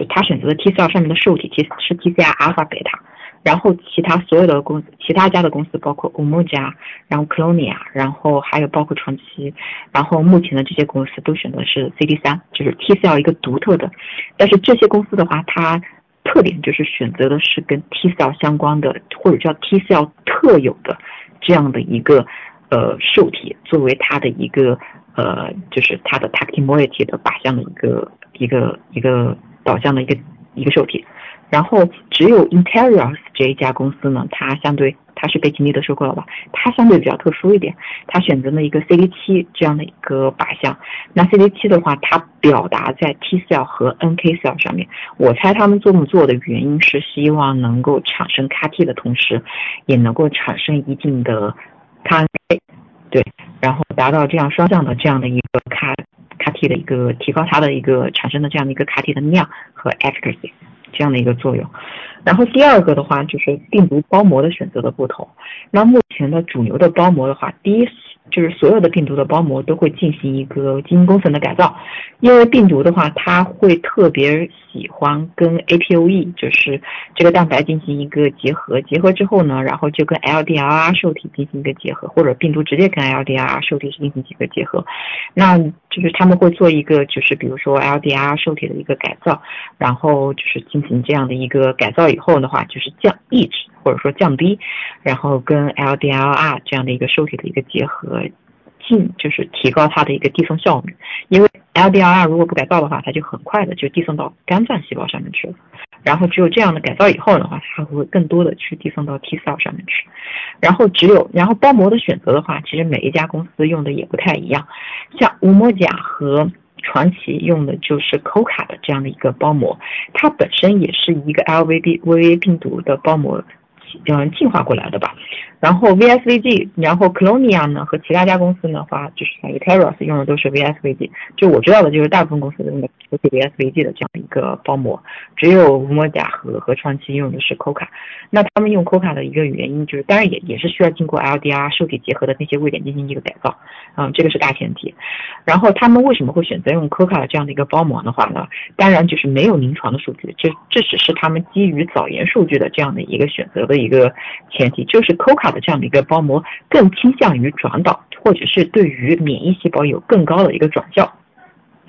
T cell 上面的受体是 TCR 阿尔法贝塔，然后其他家的公司包括 Umoja， 然后 Clonia， 然后还有包括传奇，然后目前的这些公司都选择是 CD3， 就是 T cell 一个独特的，但是这些公司的话，它特点就是选择的是跟 T cell 相关的，或者叫 T cell 特有的这样的一个受体，作为它的一个就是它的 targeting moiety 的靶向的一个导向的一个受体。然后只有 Interiors 这一家公司呢，它是被吉尼德收购了吧，它相对比较特殊一点，它选择了一个 CD7 这样的一个靶向。那 CD7 的话，它表达在 T cell 和 NK cell 上面，我猜他们这么做的原因是希望能够产生 CAR-T 的同时，也能够产生一定的 CAR-NK， 对，然后达到这样双向的这样的一个 CAR-T 的一个提高它的一个产生的这样的一个 CAR-T 的量和 efficacy。这样的一个作用。然后第二个的话就是病毒包膜的选择的不同。那目前的主流的包膜的话，第一就是所有的病毒的包膜都会进行一个基因工程的改造，因为病毒的话它会特别喜欢跟 APOE 就是这个蛋白进行一个结合之后呢，然后就跟 LDLR 受体进行一个结合，或者病毒直接跟 LDLR 受体进行一个结合。那就是他们会做一个就是比如说 LDLR 受体的一个改造，然后就是进行这样的一个改造以后的话，就是抑制或者说降低，然后跟 LDLR 这样的一个受体的一个结合，就是提高它的一个递送效率。因为 LDLR 如果不改造的话，它就很快的就递送到肝脏细胞上面去了。然后只有这样的改造以后的话，它会更多的去递送到 T cell 上面去。然后包膜的选择的话，其实每一家公司用的也不太一样。像乌莫甲和传奇用的就是 COCA 的这样的一个包膜，它本身也是一个 LVV 病毒的包膜进化过来的吧。然后 VSVG， 然后 Clonia 呢和其他家公司的话，就是像 Eteros 用的都是 VSVG， 就我知道的就是大部分公司用的都是 VSVG 的这样的一个包膜，只有乌莫甲和传奇用的是 COCA。那他们用 COCA 的一个原因就是，当然也是需要经过 LDR 受体结合的那些位点进行一个改造，这个是大前提。然后他们为什么会选择用 COCA 的这样的一个包膜的话呢？当然就是没有临床的数据，这只是他们基于早研数据的这样的一个选择的一个前提，就是 COCA 的这样的一个包膜更倾向于转导，或者是对于免疫细胞有更高的一个转效。对，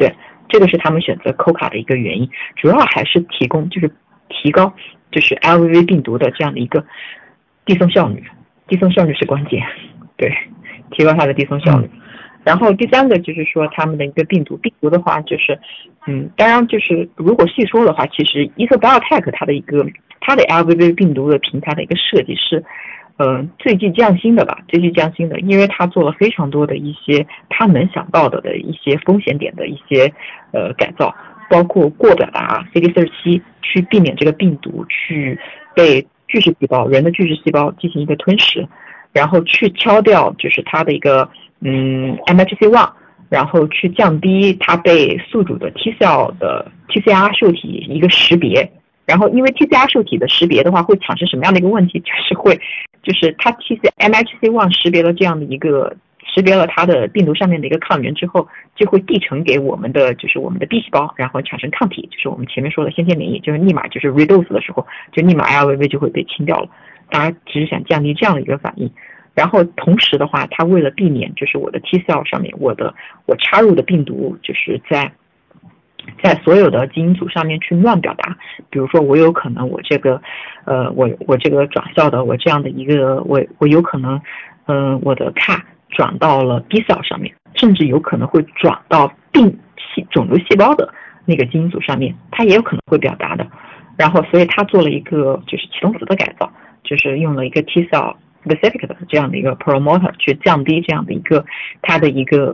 这个是他们选择 COCA 的一个原因，主要还是提高就是 LVV 病毒的这样的一个递送效率，递送效率是关键，对，提高它的递送效率。然后第三个就是说他们的一个病毒的话就是当然就是如果细说的话，其实 EsoBiotech 它的 LVV 病毒的平台的一个设计是最具匠心的，因为它做了非常多的一些它能想到的一些风险点的一些改造，包括过表达 CD37 去避免这个病毒去被人的巨噬细胞进行一个吞噬，然后去敲掉就是它的一个MHC1，然后去降低它被宿主的 T cell 的 TCR 受体一个识别。然后因为 TCR 受体的识别的话会产生什么样的一个问题，就是它 MHC1 识别了它的病毒上面的一个抗原之后，就会递呈给我们的B 细胞，然后产生抗体，就是我们前面说的先天免疫，就是立马就是 redose 的时候，就立马 LVV 就会被清掉了。大家只是想降低这样的一个反应。然后同时的话，它为了避免就是我的 T cell 上面我插入的病毒就是在所有的基因组上面去乱表达，比如说我有可能我这个转校的我这样的一个我有可能我的 CAR 转到了 B cell 上面，甚至有可能会转到肿瘤细胞的那个基因组上面，它也有可能会表达的。然后所以他做了一个就是启动子的改造，就是用了一个 T cell specific 的这样的一个 promoter 去降低这样的一个它在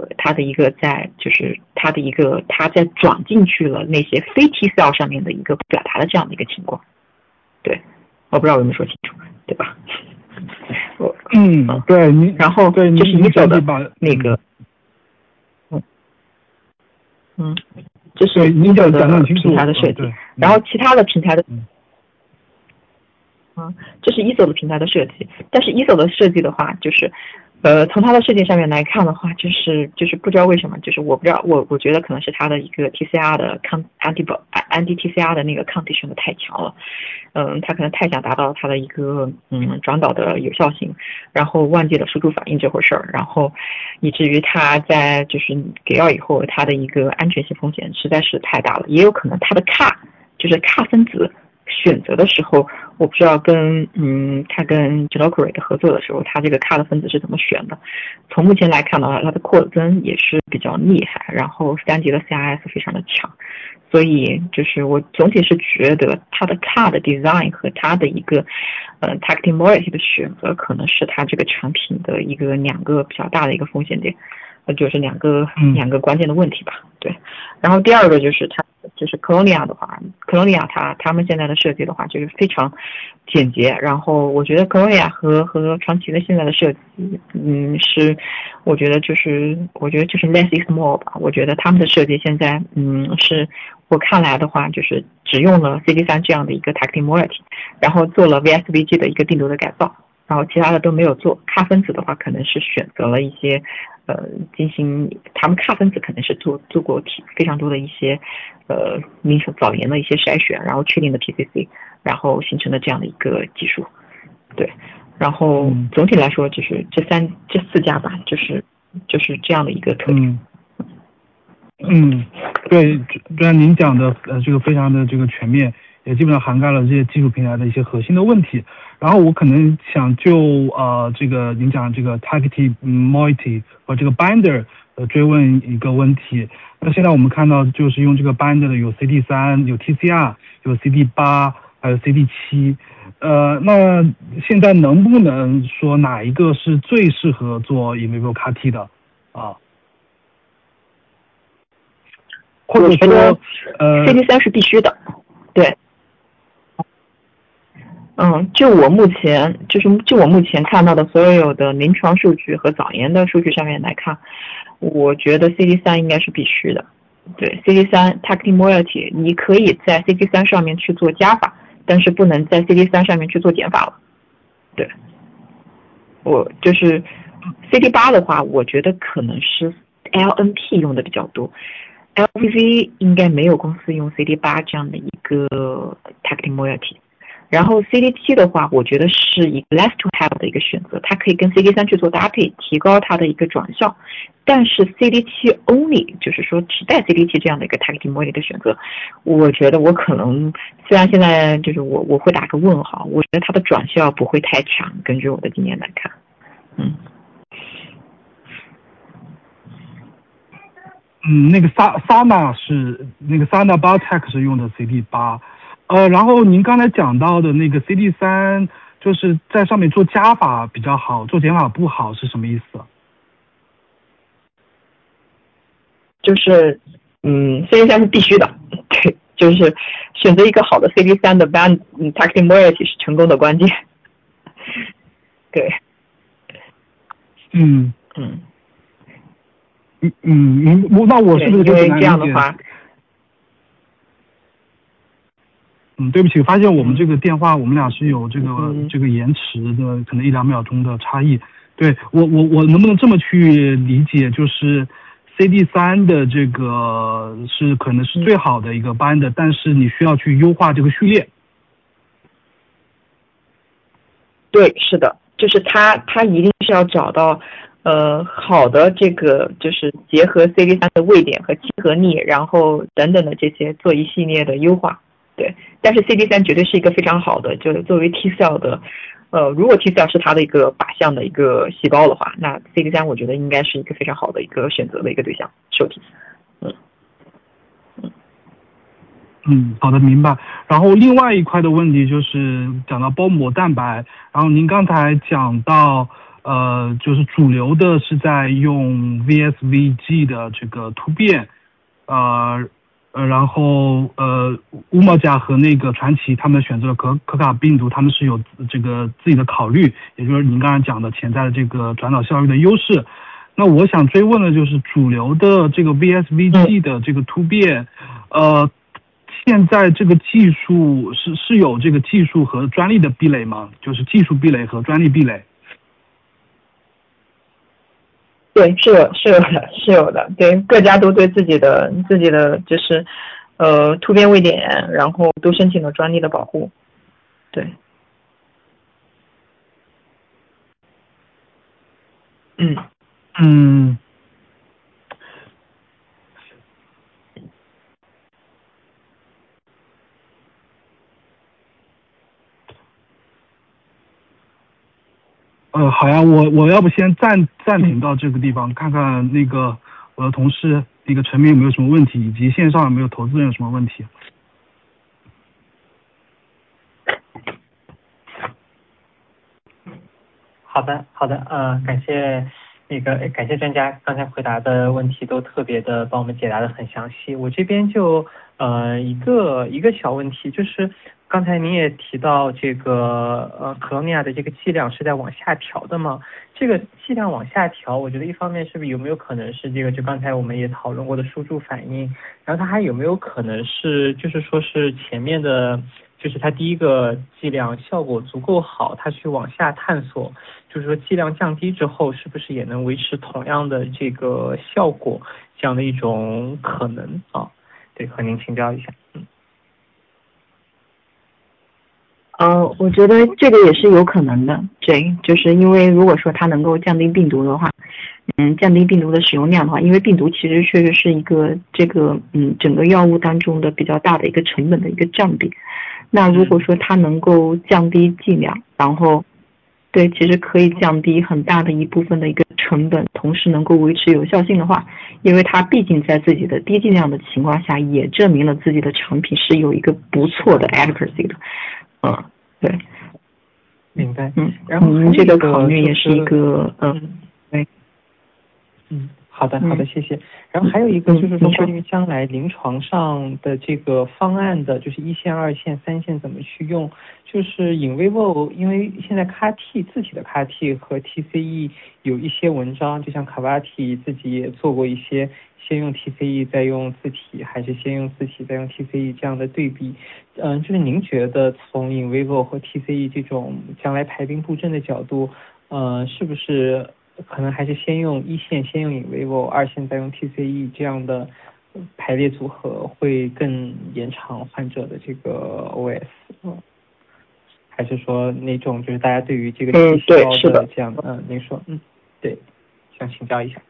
转进去了那些非 T cell 上面的一个表达的这样的一个情况。对，我不知道我有没有说清楚，对吧？ 对， 然后对就是你走的那个这是你走的平台的设计，然后其他的平台的这是 ESO 的平台的设计，但是 ESO 的设计的话，就是从它的设计上面来看的话，就是不知道为什么，就是我不知道，我觉得可能是它的一个 TCR 的anti TCR 的那个抗体选的太强了，它可能太想达到它的一个转导的有效性，然后忘记了输出反应这回事儿，然后以至于它在就是给药以后，它的一个安全性风险实在是太大了，也有可能它的CAR分子选择的时候，我不知道他跟 Gelocrate 合作的时候，他这个 CAR 的分子是怎么选的。从目前来看的话，它的扩增也是比较厉害，然后3级的 CRS 非常的强，所以就是我总体是觉得它的 CAR 的 design 和它的一个targeting moiety 的选择，可能是它这个产品的两个比较大的一个风险点，就是两个关键的问题吧。对，然后第二个就是它就是 Colonia 的话 ，Colonia 他们现在的设计的话就是非常简洁，然后我觉得 Colonia 和传奇的现在的设计，我觉得就是 less is more 吧。我觉得他们的设计现在是我看来的话，就是只用了 CD3 这样的一个 targeting moiety， 然后做了 VSVG 的一个病毒的改造。然后其他的都没有做。CAR分子的话，可能是选择了一些他们 CAR分子可能是做过非常多的一些早年的一些筛选，然后确定的 PCC， 然后形成的这样的一个技术。对，然后总体来说就是这4家吧，就是这样的一个特点。 对，就像您讲的这个非常的这个全面，也基本上涵盖了这些技术平台的一些核心的问题。然后我可能想就这个您讲这个 targeting moiety 和这个 binder 追问一个问题。那现在我们看到就是用这个 binder 的有 CD3， 有 TCR， 有 CD8， 还有 CD7。那现在能不能说哪一个是最适合做 in vivo CAR T 的啊？或者说 CD3 是必须的，对。就我目前看到的所有的临床数据和早年的数据上面来看，我觉得 CD3 应该是必须的。对 CD3 targeting moiety， 你可以在 CD3 上面去做加法，但是不能在 CD3 上面去做减法了。对，我就是 CD8 的话，我觉得可能是 LNP 用的比较多。LVV 应该没有公司用 CD8 这样的一个 targeting moiety。 然后 CD7 的话，我觉得是一个 less to have 的一个选择，它可以跟 CD3去做搭配，提高它的一个转效。但是 CD7 only 就是说只带 CD7 这样的一个 targeting moiety 的选择，我觉得我可能虽然现在就是我会打个问号，我觉得它的转效不会太强，根据我的经验来看。 那个Sana Biotech 是用的 CD8，然后您刚才讲到的那个 CD3，就是在上面做加法比较好，做减法不好是什么意思？ 就是CD3是必须的，对，就是选择一个好的 CD3的 band targeting moiety 是成功的关键。对， 那我是不是就因为这样的话， 对不起，发现我们这个电话我们俩是有这个延迟的，可能1-2秒钟的差异。对，我能不能这么去理解，就是 CD3的这个可能是最好的一个班的，但是你需要去优化这个序列。 对，是的，就是他一定是要找到好的这个就是结合 CD3的位点和亲和力，然后等等的这些做一系列的优化。对，但是 CD3绝对是一个非常好的，就是作为 T cell 的，如果 T cell 是它的一个靶向的一个细胞的话，那 CD3我觉得应该是一个非常好的一个选择的一个对象受体。 好的，明白。然后另外一块的问题就是讲到包膜蛋白，然后您刚才讲到，就是主流的是在用 VSVG 的这个突变，然后乌莫加和那个传奇他们选择了可卡病毒，他们是有这个自己的考虑，也就是您刚才讲的潜在的这个转导效率的优势。那我想追问的就是主流的这个 VSVG 的这个突变，现在这个技术是有这个技术和专利的壁垒吗？就是技术壁垒和专利壁垒。 对，是有的，对，各家都对自己的就是突变位点，然后都申请了专利的保护。对， 好呀，我要不先暂停到这个地方，看看那个我的同事那个陈明有没有什么问题，以及线上有没有投资人有什么问题。 好的，感谢专家刚才回答的问题都特别的帮我们解答的很详细。我这边就一个小问题，就是刚才您也提到这个克罗尼亚的这个剂量是在往下调的嘛？这个剂量往下调，我觉得一方面是不是有没有可能是这个就刚才我们也讨论过的输注反应，然后它还有没有可能是就是说是前面的。就是它第一个剂量效果足够好，它去往下探索，就是说剂量降低之后，是不是也能维持同样的这个效果，这样的一种可能啊？对，和您请教一下。 我觉得这个也是有可能的，对，就是因为如果说它能够降低病毒的话，降低病毒的使用量的话，因为病毒其实确实是一个整个药物当中的比较大的一个成本的一个占比。那如果说它能够降低剂量，然后对，其实可以降低很大的一部分的一个成本，同时能够维持有效性的话，因为它毕竟在自己的低剂量的情况下，也证明了自己的产品是有一个不错的 efficacy 的。对， 明白。然后这个考虑也是一个对。 好的，谢谢。然后还有一个就是说，关于将来临床上的这个方案的，就是1线、2线、3线怎么去用？就是 in vivo， 因为现在 CAR-T 自体的 CAR-T 和 TCE 有一些文章，就像 Carvati 自己也做过一些，先用 TCE 再用自体，还是先用自体再用 TCE 这样的对比。就是您觉得从 in vivo 和 TCE 这种将来排兵布阵的角度，是不是？可能还是先用1线，先用 in vivo， 2线再用 TCE 这样的排列组合会更延长患者的这个 OS。 还是说哪种就是大家对于这个对，是的， 这样的您说对，想请教一下。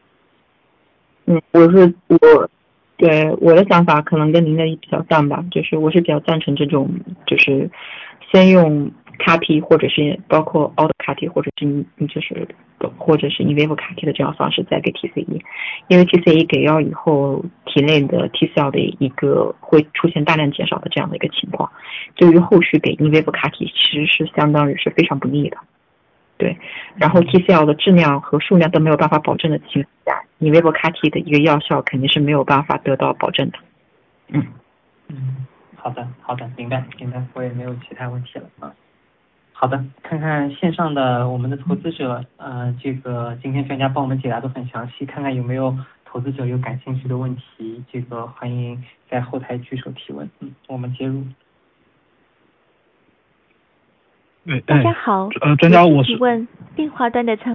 对我的想法可能跟您的比较像吧，就是我是比较赞成这种，就是先用 CAR-T 或者是包括 auto CAR-T 或者是 in vivo CAR-T 的这样方式再给 TCE， 因为 TCE 给药以后体内的 T cell 的一个会出现大量减少的这样的一个情况，对于后续给 in vivo CAR-T 其实是相当于是非常不利的。对，然后 T cell 的质量和数量都没有办法保证的情况下，你 vivo CAR-T 的一个药效肯定是没有办法得到保证的。 好的，明白，我也没有其他问题了啊。好的，看看线上的我们的投资者，这个今天专家帮我们解答都很详细，看看有没有投资者有感兴趣的问题，这个欢迎在后台举手提问，我们接入。 大家好， 专家我是提问电话端的参。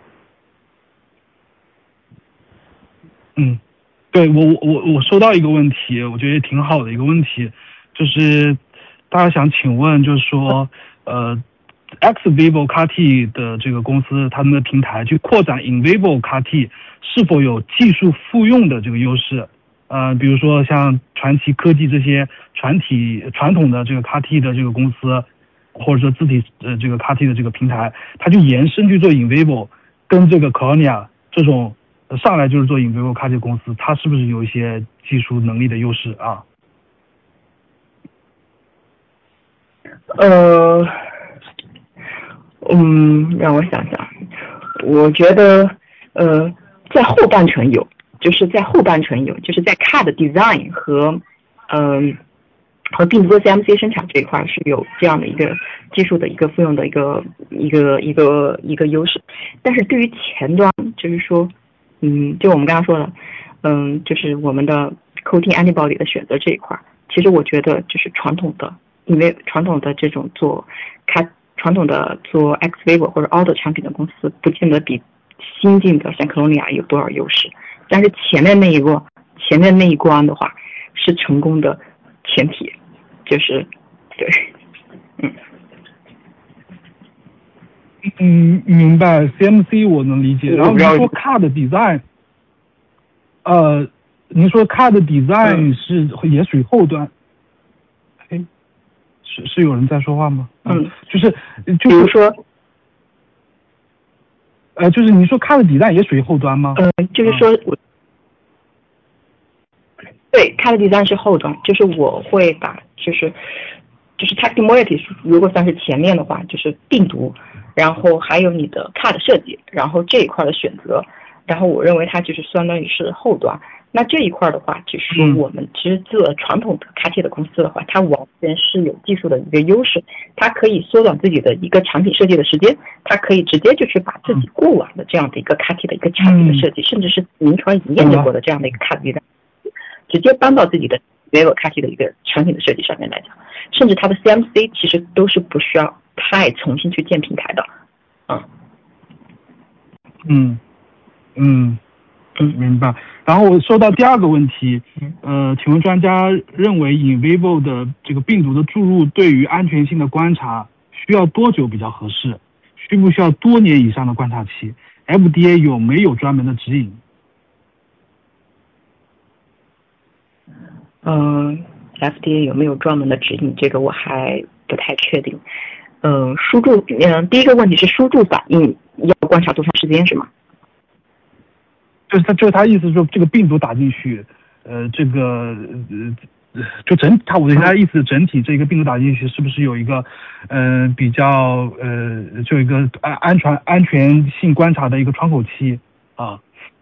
对我收到一个问题，我觉得也挺好的一个问题，就是大家想请问，就是说ex vivo CAR-T 的这个公司，他们的平台去扩展 in vivo CAR-T 是否有技术复用的这个优势？比如说像传奇科技这些传统的这个 CAR-T 的这个公司，或者说自体这个 CAR-T 的这个平台，它就延伸去做 in vivo， 跟这个 Kelonia 这种上来就是做 in vivo CAR-T 公司，它是不是有一些技术能力的优势啊？ 让我想想，我觉得在后半程有，就是在 CAR 的 design 和病毒 CMC 生产这一块是有这样的一个技术的一个复用的一个优势，但是对于前端，就是说，就我们刚刚说的，就是我们的 coating antibody 的选择这一块，其实我觉得就是传统的这种传统的做 ex vivo 或者 auto 产品的公司，不见得比新进的像 Kelonia 有多少优势，但是前面那一关的话是成功的前提。就是对， 明白 CMC 我能理解。然后您说 CAR 的 design，您说 CAR 的 design 是也属于后端，是有人在说话吗？就是比如说， 就是您说 CAR 的 design 也属于后端吗？ 就是说对，CAR 的 design 是后端，就是我会把就是它 moiety 如果算是前面的话，就是病毒，然后还有你的 CAR 的设计，然后这一块的选择，然后我认为它就是相当于是后端。那这一块的话，就是说我们其实做传统的 CAR-T 的公司的话，它完全是有技术的一个优势，它可以缩短自己的一个产品设计的时间，它可以直接就去把自己过往的这样的一个 CAR-T 的一个产品的设计，甚至是临床已经验证过的这样的一个 CAR-T 直接搬到自己的 vivo CAR-T 的一个产品的设计上面来讲，甚至它的 CMC 其实都是不需要太重新去建平台的。 明白。然后我说到第二个问题，请问专家认为 in vivo 的这个病毒的注入对于安全性的观察需要多久比较合适？需不需要多年以上的观察期 ？FDA 有没有专门的指引 ？FDA 有没有专门的指引？这个我还不太确定。输注，第一个问题是输注反应要观察多长时间是吗？ 就是他意思说这个病毒打进去，这个就我的他意思整体这个病毒打进去是不是有一个比较就一个安全性观察的一个窗口期啊？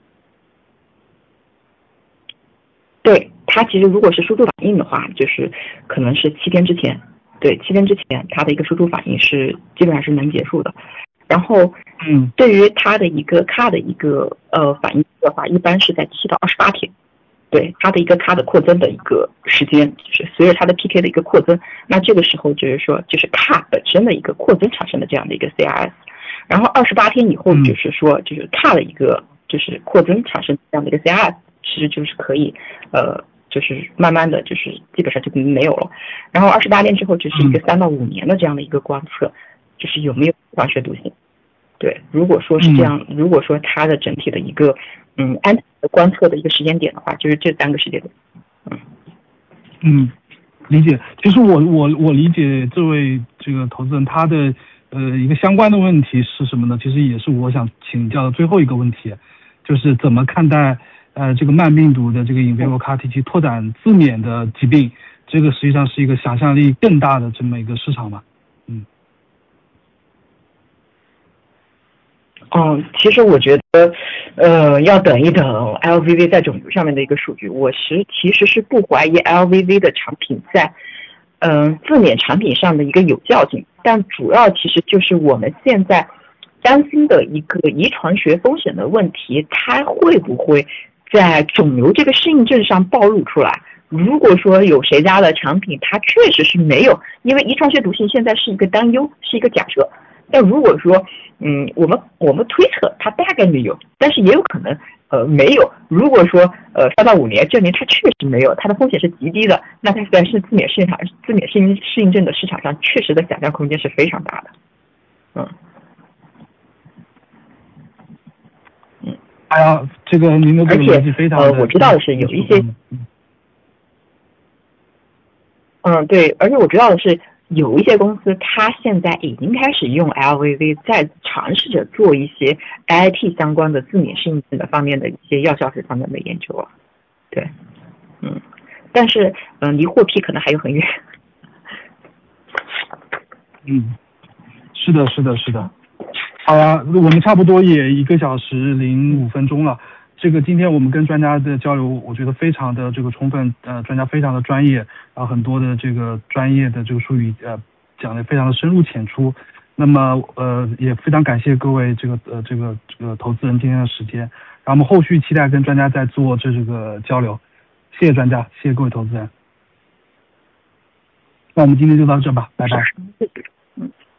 对，它其实如果是输注反应的话，就是可能是7天之前，对，7天之前它的一个输注反应是基本上是能结束的。然后，对于它的一个 CAR 的一个反应的话，一般是在7到28天。对，它的一个 CAR 的扩增的一个时间，就是随着它的 PK 的一个扩增，那这个时候就是说，就是 CAR 本身的一个扩增产生的这样的一个 CRS， 然后28天以后，就是说，就是 CAR 的一个就是扩增产生这样的一个 CRS， 其实就是可以就是慢慢的就是基本上就没有了。然后28天之后，就是一个3到5年的这样的一个观测。 就是有没有化学毒性。对，如果说是这样，如果说它的整体的一个安全的观测的一个时间点的话，就是这3个时间点。 理解。其实我理解这位这个投资人他的一个相关的问题是什么呢？其实也是我想请教的最后一个问题，就是怎么看待这个慢病毒的这个 in vivo CAR T 拓展自免的疾病，这个实际上是一个想象力更大的这么一个市场嘛？ 其实我觉得，要等一等 LVV 在肿瘤上面的一个数据。我其实是不怀疑 LVV 的产品在自免产品上的一个有效性，但主要其实就是我们现在担心的一个遗传学风险的问题，它会不会在肿瘤这个适应症上暴露出来？如果说有谁家的产品它确实是没有，因为遗传学毒性现在是一个担忧，是一个假设。但如果说我们推测它大概率有，但是也有可能没有。如果说3到5年证明它确实没有，它的风险是极低的，那它在自免适应症的市场上确实的想象空间是非常大的。 这个您的这个逻辑非常的我知道的是有一些对，而且我知道的是有一些公司它现在已经开始用 LVV 在尝试着做一些 AIT 相关的自免适应症的方面的一些药效学方面的研究了。对，但是离获批可能还有很远。 是的。好呀，我们差不多也1个小时05分钟了。这个今天我们跟专家的交流，我觉得非常的这个充分，专家非常的专业，然后很多的这个专业的这个术语，讲的非常的深入浅出。那么也非常感谢各位这个投资人今天的时间，然后我们后续期待跟专家再做这个交流。谢谢专家，谢谢各位投资人。那我们今天就到这吧，拜拜。